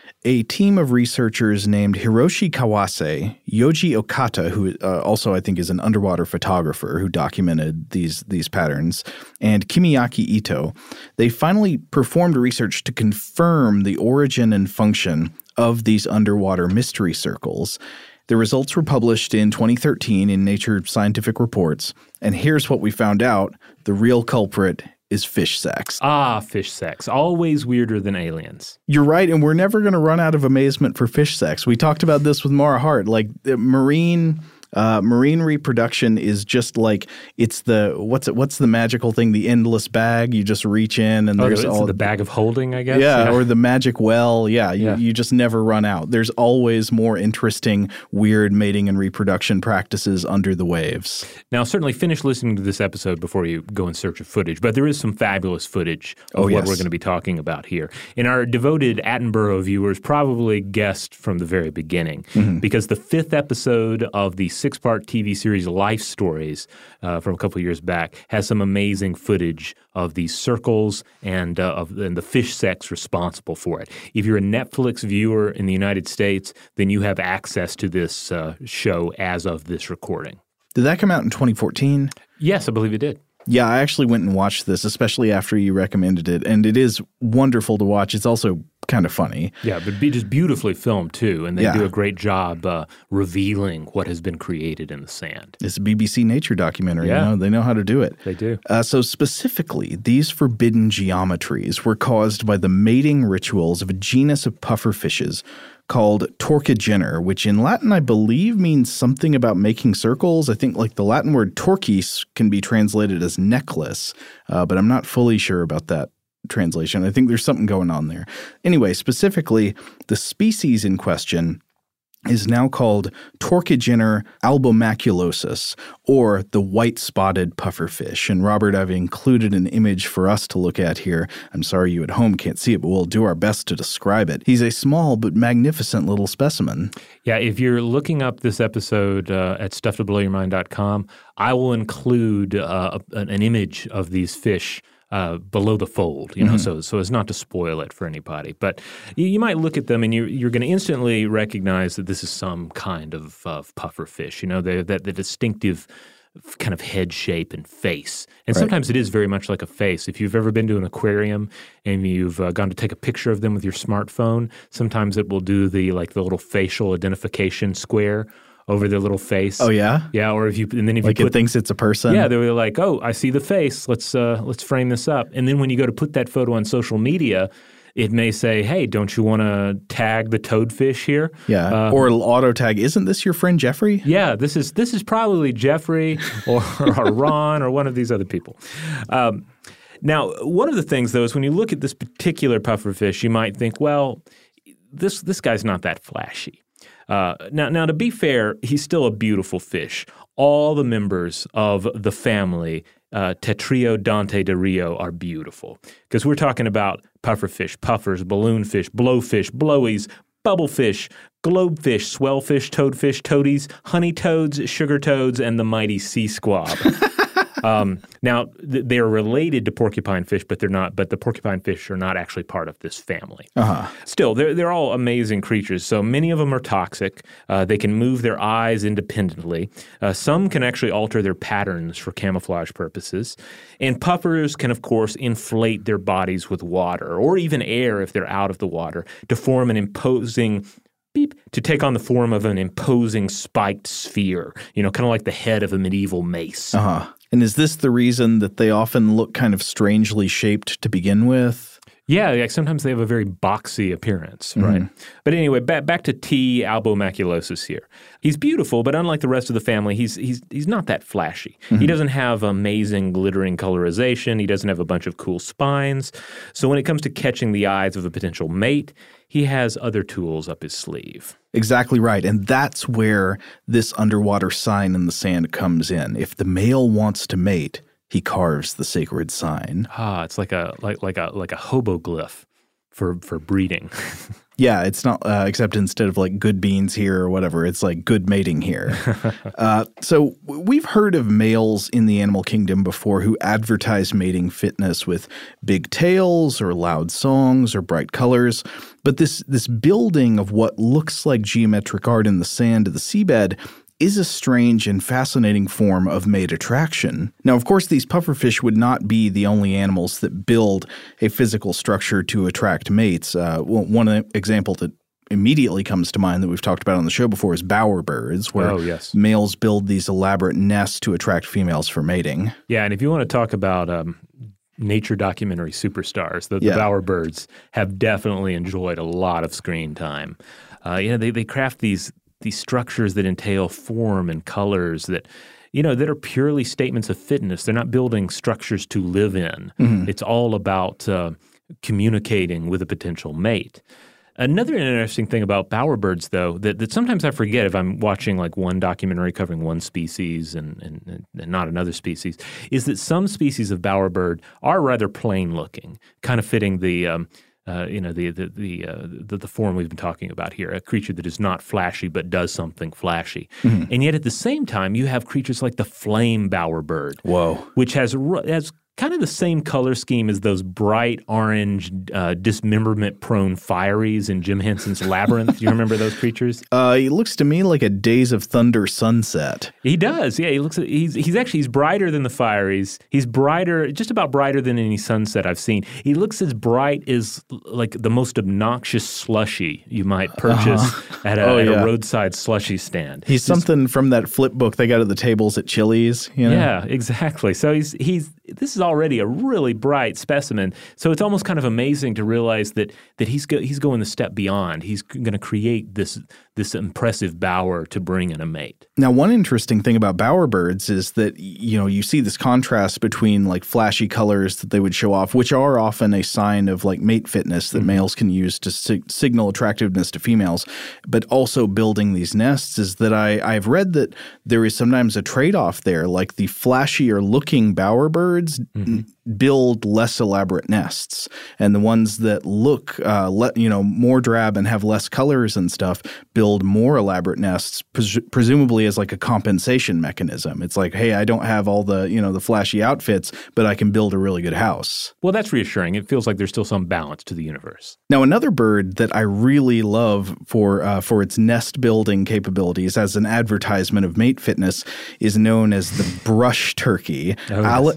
S9: a team of researchers named Hiroshi Kawase, Yoji Okata, who uh, also I think is an underwater photographer who documented these these patterns, and Kimiaki Ito, they finally performed research to confirm the origin and function of these underwater mystery circles. The results were published in twenty thirteen in Nature Scientific Reports, and here's what we found out. The real culprit is fish sex.
S8: Ah, fish sex. Always weirder than aliens.
S9: You're right, and we're never going to run out of amazement for fish sex. We talked about this with Maura Hart. Like, marine uh, marine reproduction is just like, it's the, what's it, what's the magical thing, the endless bag? You just reach in and
S8: oh,
S9: there's all
S8: the bag of holding, I guess?
S9: Yeah, yeah. Or the magic well. Yeah, you,
S8: yeah,
S9: you just never run out. There's always more interesting, weird mating and reproduction practices under the waves.
S8: Now, certainly finish listening to this episode before you go in search of footage, but there is some fabulous footage of
S9: oh,
S8: what
S9: yes.
S8: we're going to be talking about here. And our devoted Attenborough viewers probably guessed from the very beginning,
S9: mm-hmm.
S8: because the fifth episode of the six-part T V series Life Stories uh, from a couple of years back has some amazing footage of these circles and, uh, of, and the fish sex responsible for it. If you're a Netflix viewer in the United States, then you have access to this uh, show as of this recording.
S9: Did that come out in twenty fourteen?
S8: Yes, I believe it did.
S9: Yeah, I actually went and watched this, especially after you recommended it, and it is wonderful to watch. It's also kind of funny.
S8: Yeah, but be just beautifully filmed, too, and they
S9: yeah.
S8: do a great job uh, revealing what has been created in the sand.
S9: It's a B B C Nature documentary.
S8: Yeah.
S9: You know? They know how to do it.
S8: They do.
S9: Uh, so specifically, these forbidden geometries were caused by the mating rituals of a genus of pufferfishes called Torquegener, which in Latin I believe means something about making circles. I think like the Latin word torquis can be translated as necklace, uh, but I'm not fully sure about that translation. I think there's something going on there. Anyway, specifically, the species in question is now called Torquegener albomaculosus, or the white-spotted pufferfish. And Robert, I've included an image for us to look at here. I'm sorry you at home can't see it, but we'll do our best to describe it. He's a small but magnificent little specimen.
S8: Yeah, if you're looking up this episode uh, at stuff to blow your mind dot com, I will include uh, an, an image of these fish Uh, below the fold, you know,
S9: mm-hmm.
S8: so so as not to spoil it for anybody. But you, you might look at them and you're, you're going to instantly recognize that this is some kind of, of puffer fish, you know, they that the distinctive kind of head shape and face. And
S9: right.
S8: sometimes it is very much like a face. If you've ever been to an aquarium and you've uh, gone to take a picture of them with your smartphone, sometimes it will do the like the little facial identification square over their little face.
S9: Oh yeah,
S8: yeah. Or if you and then if
S9: like
S8: you put,
S9: it thinks it's a person.
S8: Yeah, they were like, oh, I see the face. Let's uh, let's frame this up. And then when you go to put that photo on social media, it may say, hey, don't you want to tag the toadfish here?
S9: Yeah, uh, or auto tag. Isn't this your friend Jeffrey?
S8: Yeah, this is this is probably Jeffrey or, or Ron or one of these other people. Um, now, one of the things though is when you look at this particular pufferfish, you might think, well, this this guy's not that flashy. Uh, now, now, to be fair, he's still a beautiful fish. All the members of the family, uh, Tetriodonte de Rio, are beautiful because we're talking about pufferfish, puffers, balloonfish, blowfish, blowies, bubblefish, globefish, swellfish, toadfish, toadies, honey toads, sugar toads, and the mighty sea squab. Um, now, th- they are related to porcupine fish, but they're not. But the porcupine fish are not actually part of this family.
S9: Uh-huh.
S8: Still, they're they're all amazing creatures. So many of them are toxic. Uh, they can move their eyes independently. Uh, some can actually alter their patterns for camouflage purposes. And puffers can, of course, inflate their bodies with water or even air if they're out of the water to form an imposing beep to take on the form of an imposing spiked sphere. You know, kind of like the head of a medieval mace.
S9: Uh huh. And is this the reason that they often look kind of strangely shaped to begin with?
S8: Yeah, like sometimes they have a very boxy appearance, right? Mm-hmm. But anyway, back back to T. albomaculosus here. He's beautiful, but unlike the rest of the family, he's he's he's not that flashy. Mm-hmm. He doesn't have amazing glittering colorization. He doesn't have a bunch of cool spines. So when it comes to catching the eyes of a potential mate, he has other tools up his sleeve.
S9: Exactly right. And that's where this underwater sign in the sand comes in. If the male wants to mate, he carves the sacred sign.
S8: Ah, it's like a like like a like a hoboglyph for for breeding.
S9: Yeah, it's not uh, except instead of like good beans here or whatever, it's like good mating here. uh, so we've heard of males in the animal kingdom before who advertise mating fitness with big tails or loud songs or bright colors. But this this building of what looks like geometric art in the sand of the seabed is a strange and fascinating form of mate attraction. Now, of course, these pufferfish would not be the only animals that build a physical structure to attract mates. Uh, one example that immediately comes to mind that we've talked about on the show before is bowerbirds, where
S8: oh, yes.
S9: males build these elaborate nests to attract females for mating.
S8: Yeah, and if you want to talk about um, nature documentary superstars, the,
S9: yeah.
S8: the bowerbirds have definitely enjoyed a lot of screen time. Uh, you know, they, they craft these these structures that entail form and colors that, you know, that are purely statements of fitness. They're not building structures to live in.
S9: Mm-hmm.
S8: It's all about uh, communicating with a potential mate. Another interesting thing about bowerbirds, though, that, that sometimes I forget if I'm watching like one documentary covering one species and, and, and not another species, is that some species of bowerbird are rather plain looking, kind of fitting the um, Uh, you know, the the the, uh, the the form we've been talking about here, a creature that is not flashy but does something flashy.
S9: Mm-hmm.
S8: And yet at the same time, you have creatures like the flame bowerbird,
S9: Whoa.
S8: which has has kind of the same color scheme as those bright orange uh, dismemberment-prone fireys in Jim Henson's Labyrinth. Do you remember those creatures?
S9: Uh, he looks to me like a Days of Thunder sunset.
S8: He does. Yeah, he looks. He's he's actually he's brighter than the fireys. He's brighter, just about brighter than any sunset I've seen. He looks as bright as like the most obnoxious slushy you might purchase
S9: uh-huh.
S8: at, a,
S9: oh,
S8: at
S9: yeah.
S8: a roadside slushy stand.
S9: He's something from that flip book they got at the tables at Chili's. You know?
S8: Yeah, exactly. So he's he's this is already a really bright specimen. So it's almost kind of amazing to realize that that he's go, he's going the step beyond. He's going to create this this impressive bower to bring in a mate.
S9: Now, one interesting thing about bowerbirds is that, you know, you see this contrast between like flashy colors that they would show off, which are often a sign of like mate fitness that mm-hmm. males can use to sig- signal attractiveness to females, but also building these nests is that I, I've read that there is sometimes a trade-off there, like the flashier looking bowerbirds mm-hmm. build less elaborate nests, and the ones that look uh, le- you know, more drab and have less colors and stuff build more elaborate nests, pres- presumably as like a compensation mechanism. It's like, hey, I don't have all the, you know, the flashy outfits, but I can build a really good house.
S8: Well, that's reassuring. It feels like there's still some balance to the universe.
S9: Now, another bird that I really love for uh, for its nest building capabilities as an advertisement of mate fitness is known as the brush turkey,
S8: oh,
S9: Ale-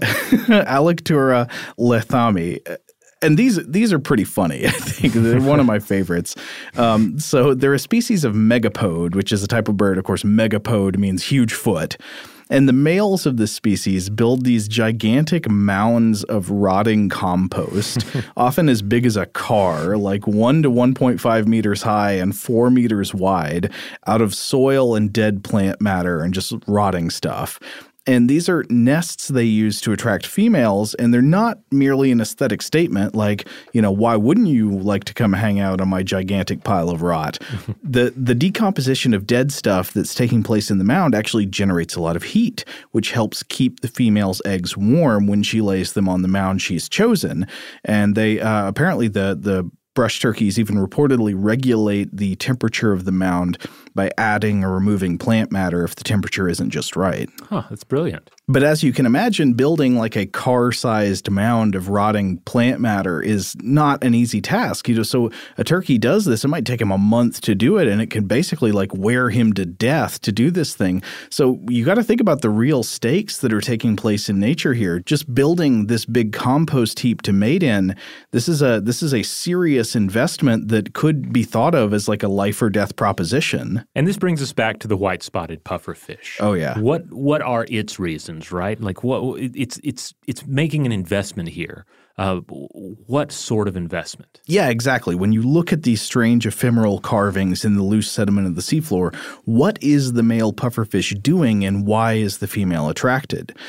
S9: Alectura lethami. And these these are pretty funny, I think. They're one of my favorites. Um, so they're a species of megapode, which is a type of bird. Of course, megapode means huge foot. And the males of this species build these gigantic mounds of rotting compost, often as big as a car, like one to one point five meters high and four meters wide, out of soil and dead plant matter and just rotting stuff. And these are nests they use to attract females, and they're not merely an aesthetic statement like, you know, why wouldn't you like to come hang out on my gigantic pile of rot? the The decomposition of dead stuff that's taking place in the mound actually generates a lot of heat, which helps keep the female's eggs warm when she lays them on the mound she's chosen. And they uh, apparently the the brush turkeys even reportedly regulate the temperature of the mound by adding or removing plant matter if the temperature isn't just right.
S8: Huh, that's brilliant.
S9: But as you can imagine, building like a car-sized mound of rotting plant matter is not an easy task. You know, so a turkey does this, it might take him a month to do it, and it can basically like wear him to death to do this thing. So you got to think about the real stakes that are taking place in nature here. Just building this big compost heap to mate in, this is a this is a serious investment that could be thought of as like a life or death proposition.
S8: And this brings us back to the white-spotted pufferfish.
S9: Oh yeah.
S8: What what are its reasons, right? Like what it's it's it's making an investment here. Uh, what sort of investment?
S9: Yeah, exactly. When you look at these strange ephemeral carvings in the loose sediment of the seafloor, what is the male pufferfish doing and why is the female attracted?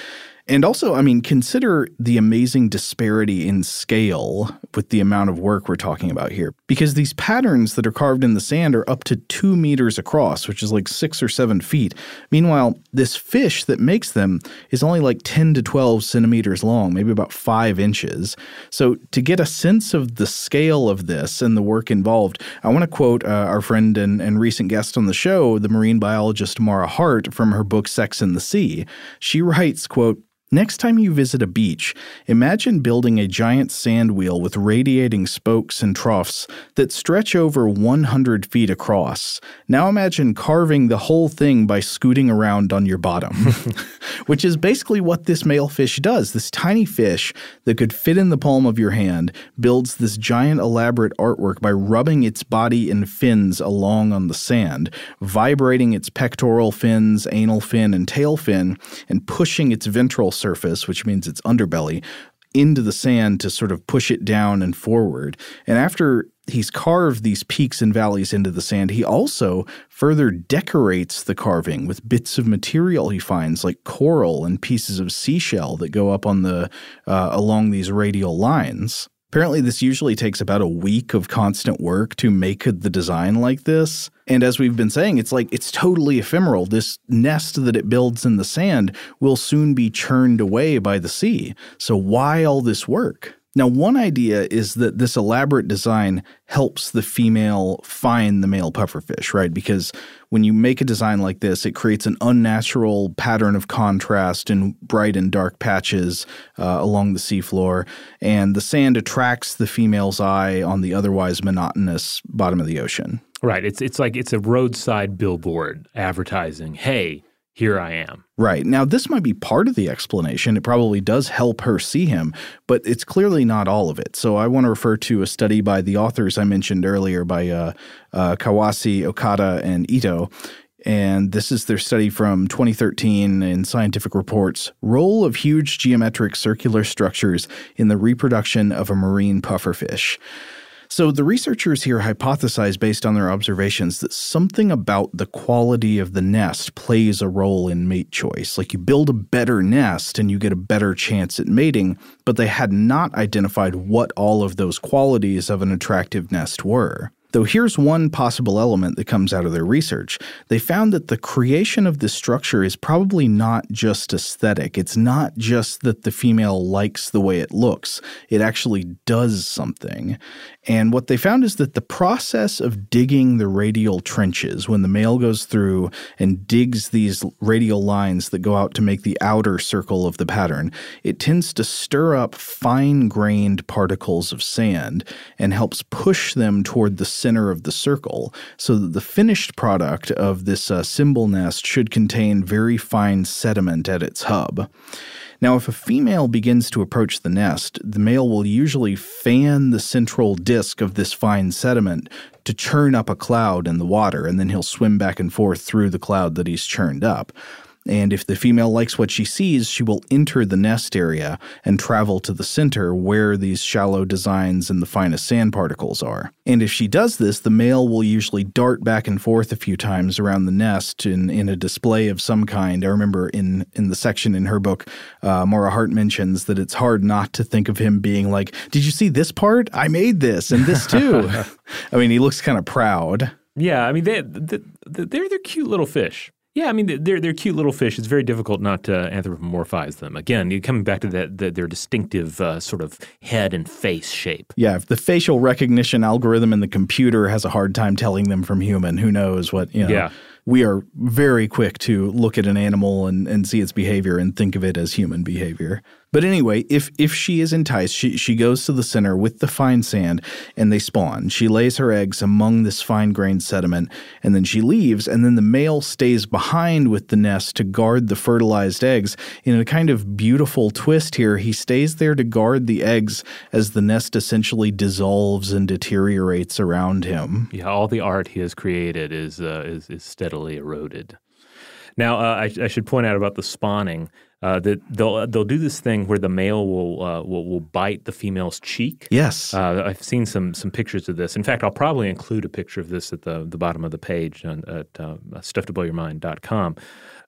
S9: And also, I mean, consider the amazing disparity in scale with the amount of work we're talking about here. Because these patterns that are carved in the sand are up to two meters across, which is like six or seven feet. Meanwhile, this fish that makes them is only like ten to twelve centimeters long, maybe about five inches. So to get a sense of the scale of this and the work involved, I want to quote uh, our friend and, and recent guest on the show, the marine biologist Mara Hart, from her book Sex and the Sea. She writes, quote, "Next time you visit a beach, imagine building a giant sand wheel with radiating spokes and troughs that stretch over one hundred feet across. Now imagine carving the whole thing by scooting around on your bottom," which is basically what this male fish does. This tiny fish that could fit in the palm of your hand builds this giant elaborate artwork by rubbing its body and fins along on the sand, vibrating its pectoral fins, anal fin, and tail fin, and pushing its ventral surface, which means its underbelly, into the sand to sort of push it down and forward. And after he's carved these peaks and valleys into the sand, he also further decorates the carving with bits of material he finds, like coral and pieces of seashell that go up on the uh, along these radial lines. Apparently, this usually takes about a week of constant work to make the design like this. And as we've been saying, it's like it's totally ephemeral. This nest that it builds in the sand will soon be churned away by the sea. So why all this work? Now, one idea is that this elaborate design helps the female find the male pufferfish, right? Because when you make a design like this, it creates an unnatural pattern of contrast in bright and dark patches uh, along the seafloor, and the sand attracts the female's eye on the otherwise monotonous bottom of the ocean.
S8: Right. It's it's like it's a roadside billboard advertising, hey, here I am.
S9: Right. Now, this might be part of the explanation. It probably does help her see him, but it's clearly not all of it. So I want to refer to a study by the authors I mentioned earlier by uh, uh, Kawase, Okada, and Ito. And this is their study from twenty thirteen in Scientific Reports, Role of Huge Geometric Circular Structures in the Reproduction of a Marine Pufferfish. So the researchers here hypothesize based on their observations that something about the quality of the nest plays a role in mate choice. Like you build a better nest and you get a better chance at mating, but they had not identified what all of those qualities of an attractive nest were. Though here's one possible element that comes out of their research. They found that the creation of this structure is probably not just aesthetic. It's not just that the female likes the way it looks. It actually does something. And what they found is that the process of digging the radial trenches, when the male goes through and digs these radial lines that go out to make the outer circle of the pattern, it tends to stir up fine-grained particles of sand and helps push them toward the center of the circle, so that the finished product of this uh, cymbal nest should contain very fine sediment at its hub. Now, if a female begins to approach the nest, the male will usually fan the central disk of this fine sediment to churn up a cloud in the water, and then he'll swim back and forth through the cloud that he's churned up. And if the female likes what she sees, she will enter the nest area and travel to the center where these shallow designs and the finest sand particles are. And if she does this, the male will usually dart back and forth a few times around the nest in, in a display of some kind. I remember in, in the section in her book, uh, Mara Hart mentions that it's hard not to think of him being like, did you see this part? I made this and this too. I mean, he looks kind of proud.
S8: Yeah, I mean, they, they, they're, they're cute little fish. Yeah, I mean, they're they're cute little fish. It's very difficult not to anthropomorphize them. Again, you're coming back to that, that their distinctive uh, sort of head and face shape.
S9: Yeah, if the facial recognition algorithm in the computer has a hard time telling them from human, who knows what, you know.
S8: Yeah.
S9: We are very quick to look at an animal and, and see its behavior and think of it as human behavior. But anyway, if if she is enticed, she, she goes to the center with the fine sand and they spawn. She lays her eggs among this fine-grained sediment and then she leaves, and then the male stays behind with the nest to guard the fertilized eggs. In a kind of beautiful twist here, he stays there to guard the eggs as the nest essentially dissolves and deteriorates around him.
S8: Yeah, all the art he has created is uh, is, is steadily eroded. Now, uh, I, I should point out about the spawning uh, that they'll they'll do this thing where the male will uh, will, will bite the female's cheek.
S9: Yes,
S8: uh, I've seen some some pictures of this. In fact, I'll probably include a picture of this at the the bottom of the page on, at uh, stuff to blow your mind dot com.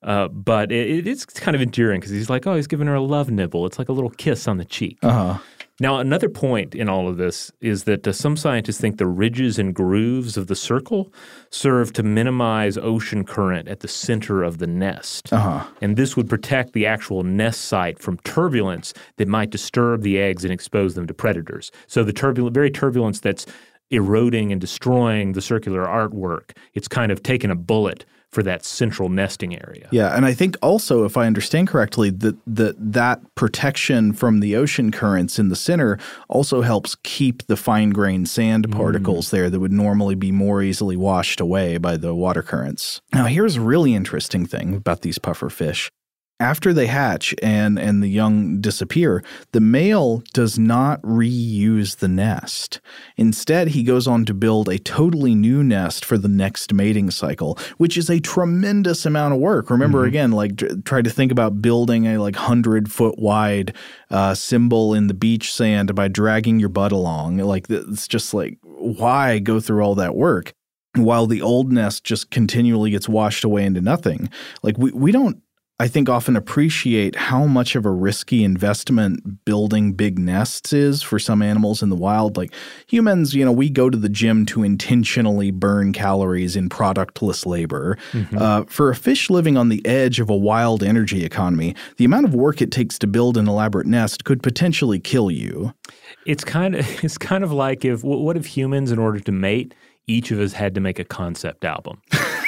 S8: Uh, but it, it's kind of endearing because he's like, oh, he's giving her a love nibble. It's like a little kiss on the cheek.
S9: Uh-huh.
S8: Now, another point in all of this is that uh, some scientists think the ridges and grooves of the circle serve to minimize ocean current at the center of the nest.
S9: Uh-huh.
S8: And this would protect the actual nest site from turbulence that might disturb the eggs and expose them to predators. So the turbulent, very turbulence that's eroding and destroying the circular artwork, it's kind of taken a bullet for that central nesting area.
S9: Yeah, and I think also, if I understand correctly, that that that protection from the ocean currents in the center also helps keep the fine-grained sand particles mm. there that would normally be more easily washed away by the water currents. Now, here's a really interesting thing about these pufferfish. After they hatch and, and the young disappear, the male does not reuse the nest. Instead, he goes on to build a totally new nest for the next mating cycle, which is a tremendous amount of work. Remember, mm-hmm. again, like try to think about building a like hundred-foot wide uh, symbol in the beach sand by dragging your butt along. Like it's just like, why go through all that work? While the old nest just continually gets washed away into nothing. Like we, we don't I think often appreciate how much of a risky investment building big nests is for some animals in the wild. Like humans, you know, we go to the gym to intentionally burn calories in productless labor. Mm-hmm. Uh, for a fish living on the edge of a wild energy economy, the amount of work it takes to build an elaborate nest could potentially kill you.
S8: It's kind of it's kind of like if what if humans, in order to mate, each of us had to make a concept album.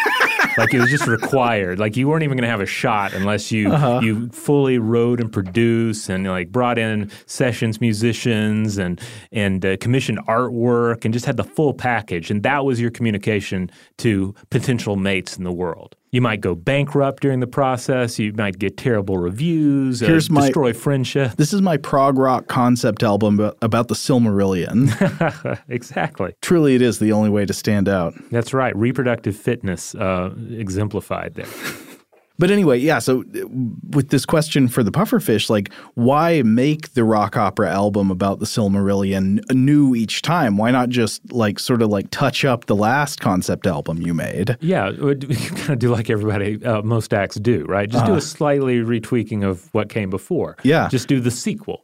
S8: Like it was just required. Like you weren't even going to have a shot unless you uh-huh. you fully wrote and produced and like brought in sessions musicians and and uh, commissioned artwork and just had the full package. And that was your communication to potential mates in the world. You might go bankrupt during the process. You might get terrible reviews,
S9: Here's
S8: uh,
S9: my,
S8: destroy friendship.
S9: This is my prog rock concept album about the Silmarillion.
S8: Exactly.
S9: Truly, it is the only way to stand out.
S8: That's right. Reproductive fitness uh, exemplified there.
S9: But anyway, yeah, so with this question for the pufferfish, like why make the rock opera album about the Silmarillion new each time? Why not just like sort of like touch up the last concept album you made?
S8: Yeah, you kind of do like everybody, uh, most acts do, right? Just uh, do a slightly retweaking of what came before.
S9: Yeah.
S8: Just do the sequel.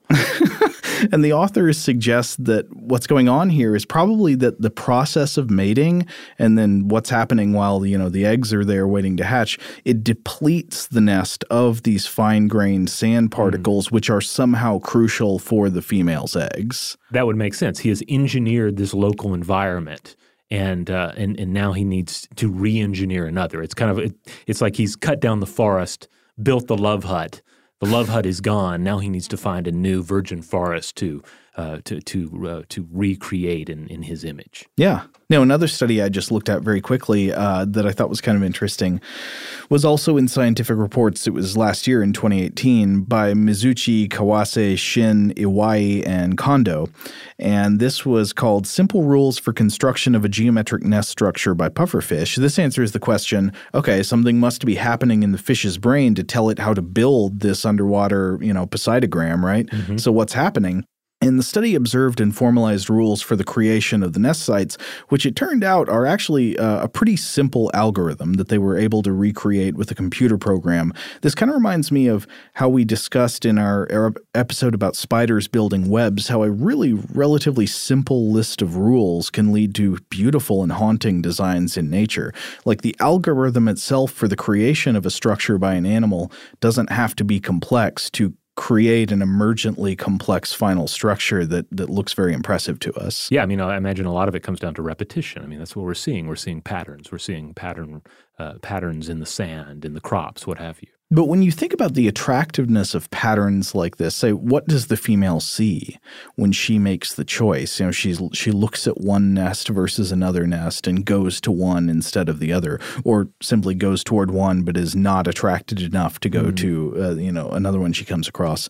S9: And the authors suggest that what's going on here is probably that the process of mating and then what's happening while, you know, the eggs are there waiting to hatch, it depletes the nest of these fine-grained sand particles, mm. which are somehow crucial for the female's eggs.
S8: That would make sense. He has engineered this local environment. And, uh, and and now he needs to re-engineer another. It's kind of it, it's like he's cut down the forest, built the love hut. The love hut is gone. Now he needs to find a new virgin forest to uh, to to uh, to recreate in, in his image.
S9: Yeah. Now, another study I just looked at very quickly uh, that I thought was kind of interesting was also in Scientific Reports. It was last year in twenty eighteen by Mizuchi, Kawase, Shin, Iwai, and Kondo. And this was called Simple Rules for Construction of a Geometric Nest Structure by Pufferfish. This answers the question, okay, something must be happening in the fish's brain to tell it how to build this underwater, you know, Poseidogram, right? Mm-hmm. So what's happening? And the study observed and formalized rules for the creation of the nest sites, which it turned out are actually uh, a pretty simple algorithm that they were able to recreate with a computer program. This kind of reminds me of how we discussed in our episode about spiders building webs, how a really relatively simple list of rules can lead to beautiful and haunting designs in nature. Like the algorithm itself for the creation of a structure by an animal doesn't have to be complex to create an emergently complex final structure that that looks very impressive to us.
S8: Yeah, I mean, I imagine a lot of it comes down to repetition. I mean, that's what we're seeing. We're seeing patterns. We're seeing pattern uh, patterns in the sand, in the crops, what have you.
S9: But when you think about the attractiveness of patterns like this, say, what does the female see when she makes the choice? You know, she's she looks at one nest versus another nest and goes to one instead of the other, or simply goes toward one but is not attracted enough to go mm. to, uh, you know, another one she comes across.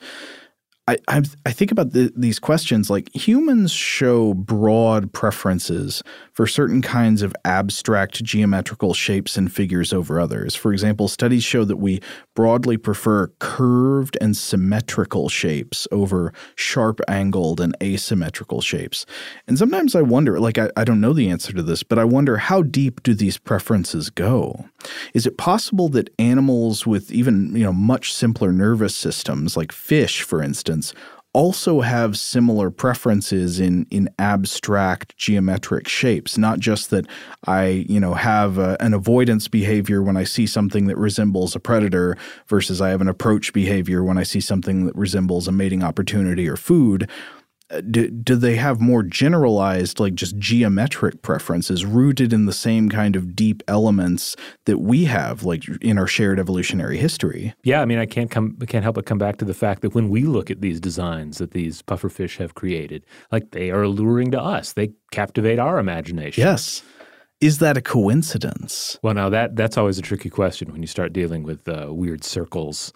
S9: I, I I think about the, these questions like humans show broad preferences for certain kinds of abstract geometrical shapes and figures over others. For example, studies show that we broadly prefer curved and symmetrical shapes over sharp-angled and asymmetrical shapes. And sometimes I wonder, like I, I don't know the answer to this, but I wonder how deep do these preferences go? Is it possible that animals with even, you know, much simpler nervous systems, like fish, for instance, also have similar preferences in in abstract geometric shapes? Not just that I, you know, have a, an avoidance behavior when I see something that resembles a predator versus I have an approach behavior when I see something that resembles a mating opportunity or food. Do, do they have more generalized, like just geometric preferences rooted in the same kind of deep elements that we have, like in our shared evolutionary history?
S8: Yeah, I mean, I can't come, I can't help but come back to the fact that when we look at these designs that these pufferfish have created, like they are alluring to us. They captivate our imagination.
S9: Yes. Is that a coincidence?
S8: Well, now that that's always a tricky question when you start dealing with uh, weird circles.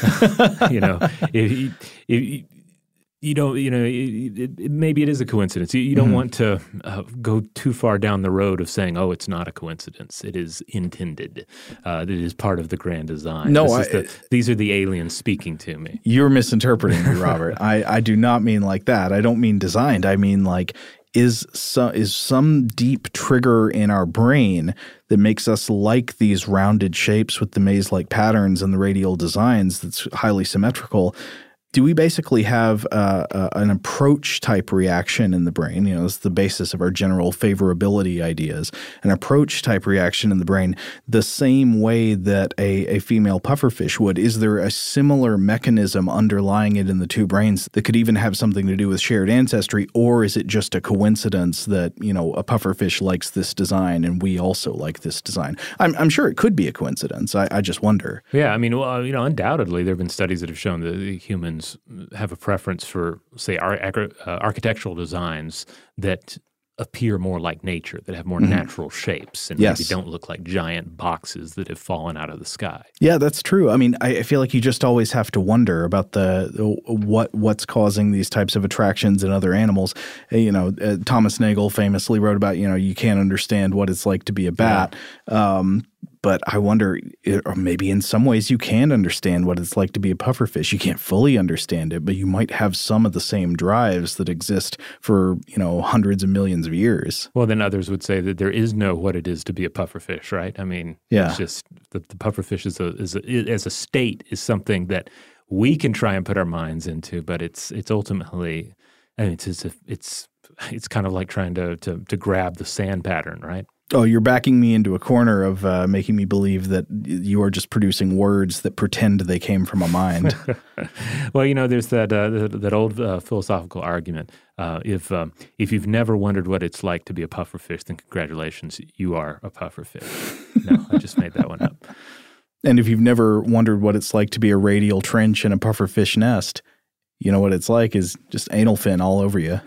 S8: you know, if, if, You don't, you know, it, it, maybe it is a coincidence. You, you don't mm-hmm. want to uh, go too far down the road of saying, oh, it's not a coincidence. It is intended. Uh, it is part of the grand design.
S9: No,
S8: this
S9: I,
S8: is the, these are the aliens speaking to me.
S9: You're misinterpreting me, Robert. I, I do not mean like that. I don't mean designed. I mean like is, so, is some deep trigger in our brain that makes us like these rounded shapes with the maze-like patterns and the radial designs that's highly symmetrical. Do we basically have uh, uh, an approach type reaction in the brain? You know, it's the basis of our general favorability ideas. An approach type reaction in the brain the same way that a, a female pufferfish would. Is there a similar mechanism underlying it in the two brains that could even have something to do with shared ancestry? Or is it just a coincidence that, you know, a pufferfish likes this design and we also like this design? I'm, I'm sure it could be a coincidence. I, I just wonder.
S8: Yeah, I mean, well, you know, undoubtedly there have been studies that have shown that humans have a preference for, say, ar- uh, architectural designs that appear more like nature, that have more mm-hmm. natural shapes and
S9: yes.
S8: maybe don't look like giant boxes that have fallen out of the sky.
S9: Yeah, that's true. I mean, I feel like you just always have to wonder about the, the what what's causing these types of attractions in other animals. You know, uh, Thomas Nagel famously wrote about, you know, you can't understand what it's like to be a bat. Yeah. Um, But I wonder, or maybe in some ways you can understand what it's like to be a pufferfish. You can't fully understand it, but you might have some of the same drives that exist for, you know, hundreds of millions of years.
S8: Well, then others would say that there is no what it is to be a pufferfish, right? I mean,
S9: yeah.
S8: it's just the, the pufferfish is a, is a, as a state is something that we can try and put our minds into, but it's it's ultimately, I mean, it's it's it's, it's kind of like trying to, to to grab the sand pattern, right?
S9: Oh, you're backing me into a corner of uh, making me believe that you are just producing words that pretend they came from a mind.
S8: Well, you know, there's that uh, that, that old uh, philosophical argument. Uh, if um, if you've never wondered what it's like to be a pufferfish, then congratulations, you are a pufferfish. No, I just made that one up.
S9: And if you've never wondered what it's like to be a radial trench in a pufferfish nest, you know what it's like is just anal fin all over you.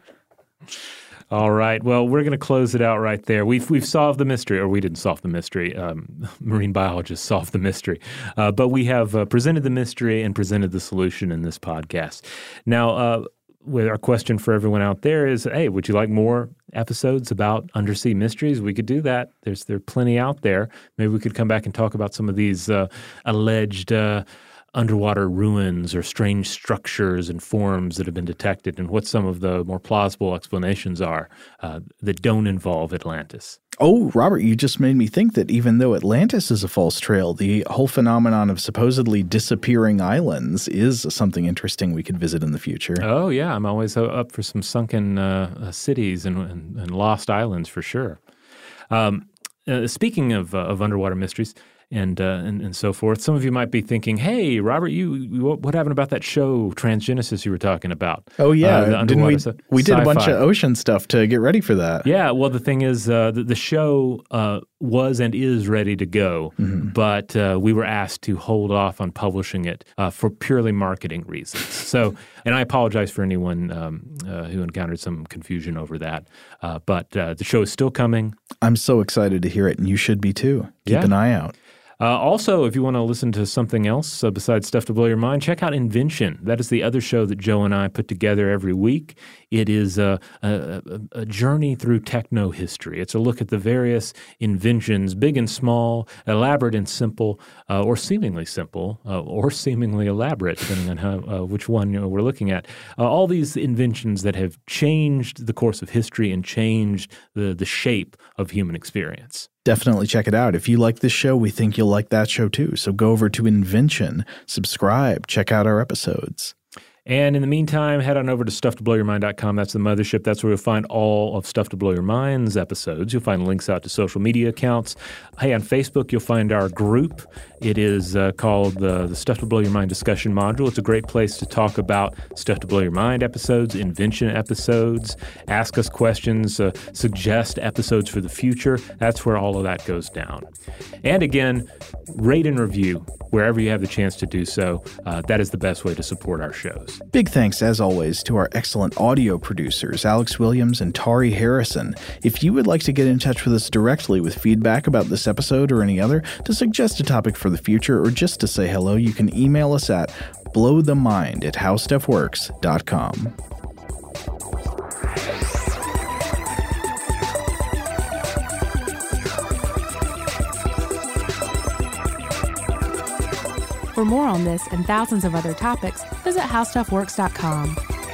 S8: All right. Well, we're going to close it out right there. We've we've solved the mystery, or we didn't solve the mystery. Um, marine biologists solved the mystery. Uh, but we have uh, presented the mystery and presented the solution in this podcast. Now, uh, with our question for everyone out there is, hey, would you like more episodes about undersea mysteries? We could do that. There's there are plenty out there. Maybe we could come back and talk about some of these uh, alleged uh underwater ruins or strange structures and forms that have been detected and what some of the more plausible explanations are uh, that don't involve Atlantis.
S9: Oh, Robert, you just made me think that even though Atlantis is a false trail, the whole phenomenon of supposedly disappearing islands is something interesting we could visit in the future.
S8: Oh, yeah. I'm always up for some sunken uh, cities and, and, and lost islands for sure. Um, uh, speaking of, uh, of underwater mysteries, And, uh, and and so forth. Some of you might be thinking, "Hey, Robert, you, you what happened about that show Transgenesis you were talking about?"
S9: Oh yeah,
S8: uh,
S9: didn't we?
S8: Sci-
S9: we did
S8: sci-fi.
S9: a bunch of ocean stuff to get ready for that.
S8: Yeah, well, the thing is, uh, the, the show uh, was and is ready to go, mm-hmm. but uh, we were asked to hold off on publishing it uh, for purely marketing reasons. So, and I apologize for anyone um, uh, who encountered some confusion over that. Uh, but uh, the show is still coming.
S9: I'm so excited to hear it, and you should be too. Keep
S8: yeah.
S9: an eye out.
S8: Uh, also, if you want to listen to something else uh, besides Stuff to Blow Your Mind, check out Invention. That is the other show that Joe and I put together every week. It is a, a, a journey through techno history. It's a look at the various inventions, big and small, elaborate and simple, uh, or seemingly simple, uh, or seemingly elaborate, depending on how uh, which one you know, we're looking at. Uh, all these inventions that have changed the course of history and changed the, the shape of human experience.
S9: Definitely check it out. If you like this show, we think you'll like that show too. So go over to Invention, subscribe, check out our episodes.
S8: And in the meantime, head on over to stuff to blow your mind dot com. That's the mothership. That's where you'll find all of Stuff to Blow Your Mind's episodes. You'll find links out to social media accounts. Hey, on Facebook, you'll find our group. It is uh, called uh, the Stuff to Blow Your Mind discussion module. It's a great place to talk about Stuff to Blow Your Mind episodes, Invention episodes, ask us questions, uh, suggest episodes for the future. That's where all of that goes down. And again, rate and review wherever you have the chance to do so. Uh, that is the best way to support our shows.
S9: Big thanks, as always, to our excellent audio producers, Alex Williams and Tari Harrison. If you would like to get in touch with us directly with feedback about this episode or any other, to suggest a topic for the future, or just to say hello, you can email us at blowthemind at how stuff works dot com.
S1: For more on this and thousands of other topics, visit how stuff works dot com.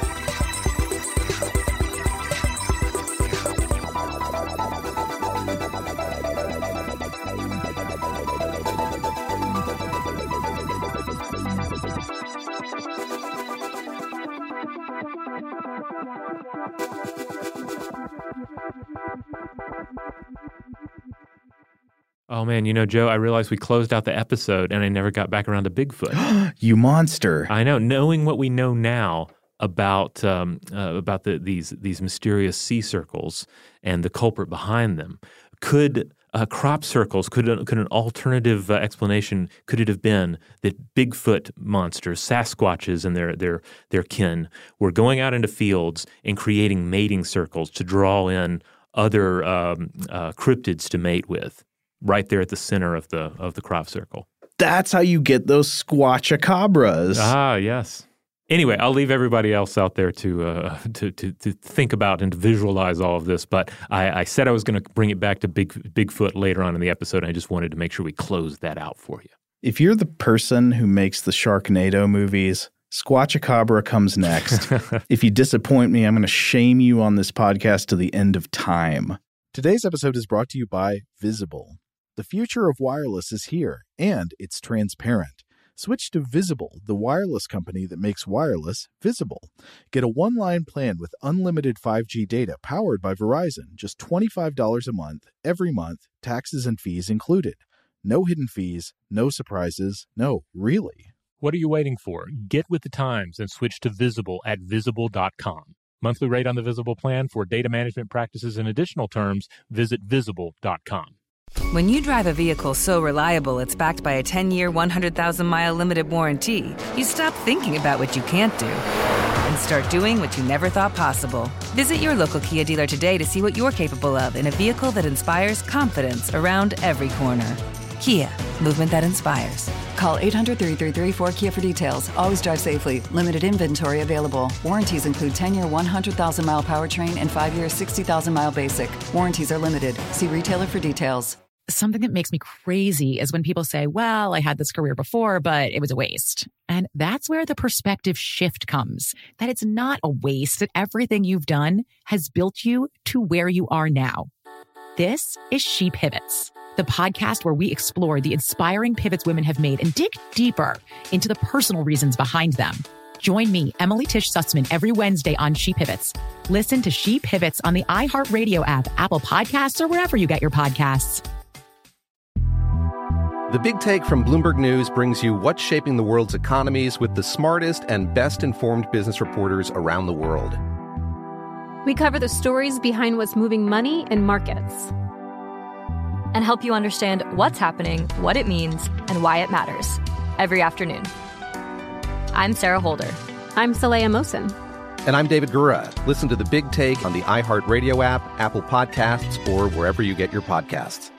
S8: Oh, man, you know, Joe, I realized we closed out the episode and I never got back around to Bigfoot.
S9: You monster.
S8: I know. Knowing what we know now about um, uh, about the, these these mysterious sea circles and the culprit behind them, could uh, crop circles, could, a, could an alternative uh, explanation, could it have been that Bigfoot monsters, Sasquatches and their, their, their kin, were going out into fields and creating mating circles to draw in other um, uh, cryptids to mate with? Right there at the center of the of the crop circle.
S9: That's how you get those squatchacabras.
S8: Ah, yes. Anyway, I'll leave everybody else out there to uh, to, to to think about and to visualize all of this. But I, I said I was going to bring it back to Big Bigfoot later on in the episode, and I just wanted to make sure we closed that out for you.
S9: If you're the person who makes the Sharknado movies, Squatchacabra comes next. If you disappoint me, I'm going to shame you on this podcast to the end of time. Today's episode is brought to you by Visible. The future of wireless is here, and it's transparent. Switch to Visible, the wireless company that makes wireless visible. Get a one-line plan with unlimited five G data powered by Verizon, just twenty-five dollars a month, every month, taxes and fees included. No hidden fees, no surprises, no, really.
S8: What are you waiting for? Get with the times and switch to Visible at visible dot com. Monthly rate on the Visible plan. For data management practices and additional terms, visit visible dot com.
S20: When you drive a vehicle so reliable it's backed by a ten-year, one hundred thousand mile limited warranty, you stop thinking about what you can't do and start doing what you never thought possible. Visit your local Kia dealer today to see what you're capable of in a vehicle that inspires confidence around every corner. Kia, movement that inspires.
S21: Call eight hundred, three three three, four Kia for details. Always drive safely. Limited inventory available. Warranties include ten-year, one hundred thousand mile powertrain and five-year, sixty thousand mile basic. Warranties are limited. See retailer for details.
S22: Something that makes me crazy is when people say, well, I had this career before, but it was a waste. And that's where the perspective shift comes, that it's not a waste, that everything you've done has built you to where you are now. This is She Pivots, the podcast where we explore the inspiring pivots women have made and dig deeper into the personal reasons behind them. Join me, Emily Tish Sussman, every Wednesday on She Pivots. Listen to She Pivots on the iHeartRadio app, Apple Podcasts, or wherever you get your podcasts.
S2: The Big Take from Bloomberg News brings you what's shaping the world's economies with the smartest and best-informed business reporters around the world.
S3: We cover the stories behind what's moving money and markets,
S4: and help you understand what's happening, what it means, and why it matters every afternoon. I'm Sarah Holder.
S3: I'm Saleha Mohsin.
S2: And I'm David Gura. Listen to The Big Take on the iHeartRadio app, Apple Podcasts, or wherever you get your podcasts.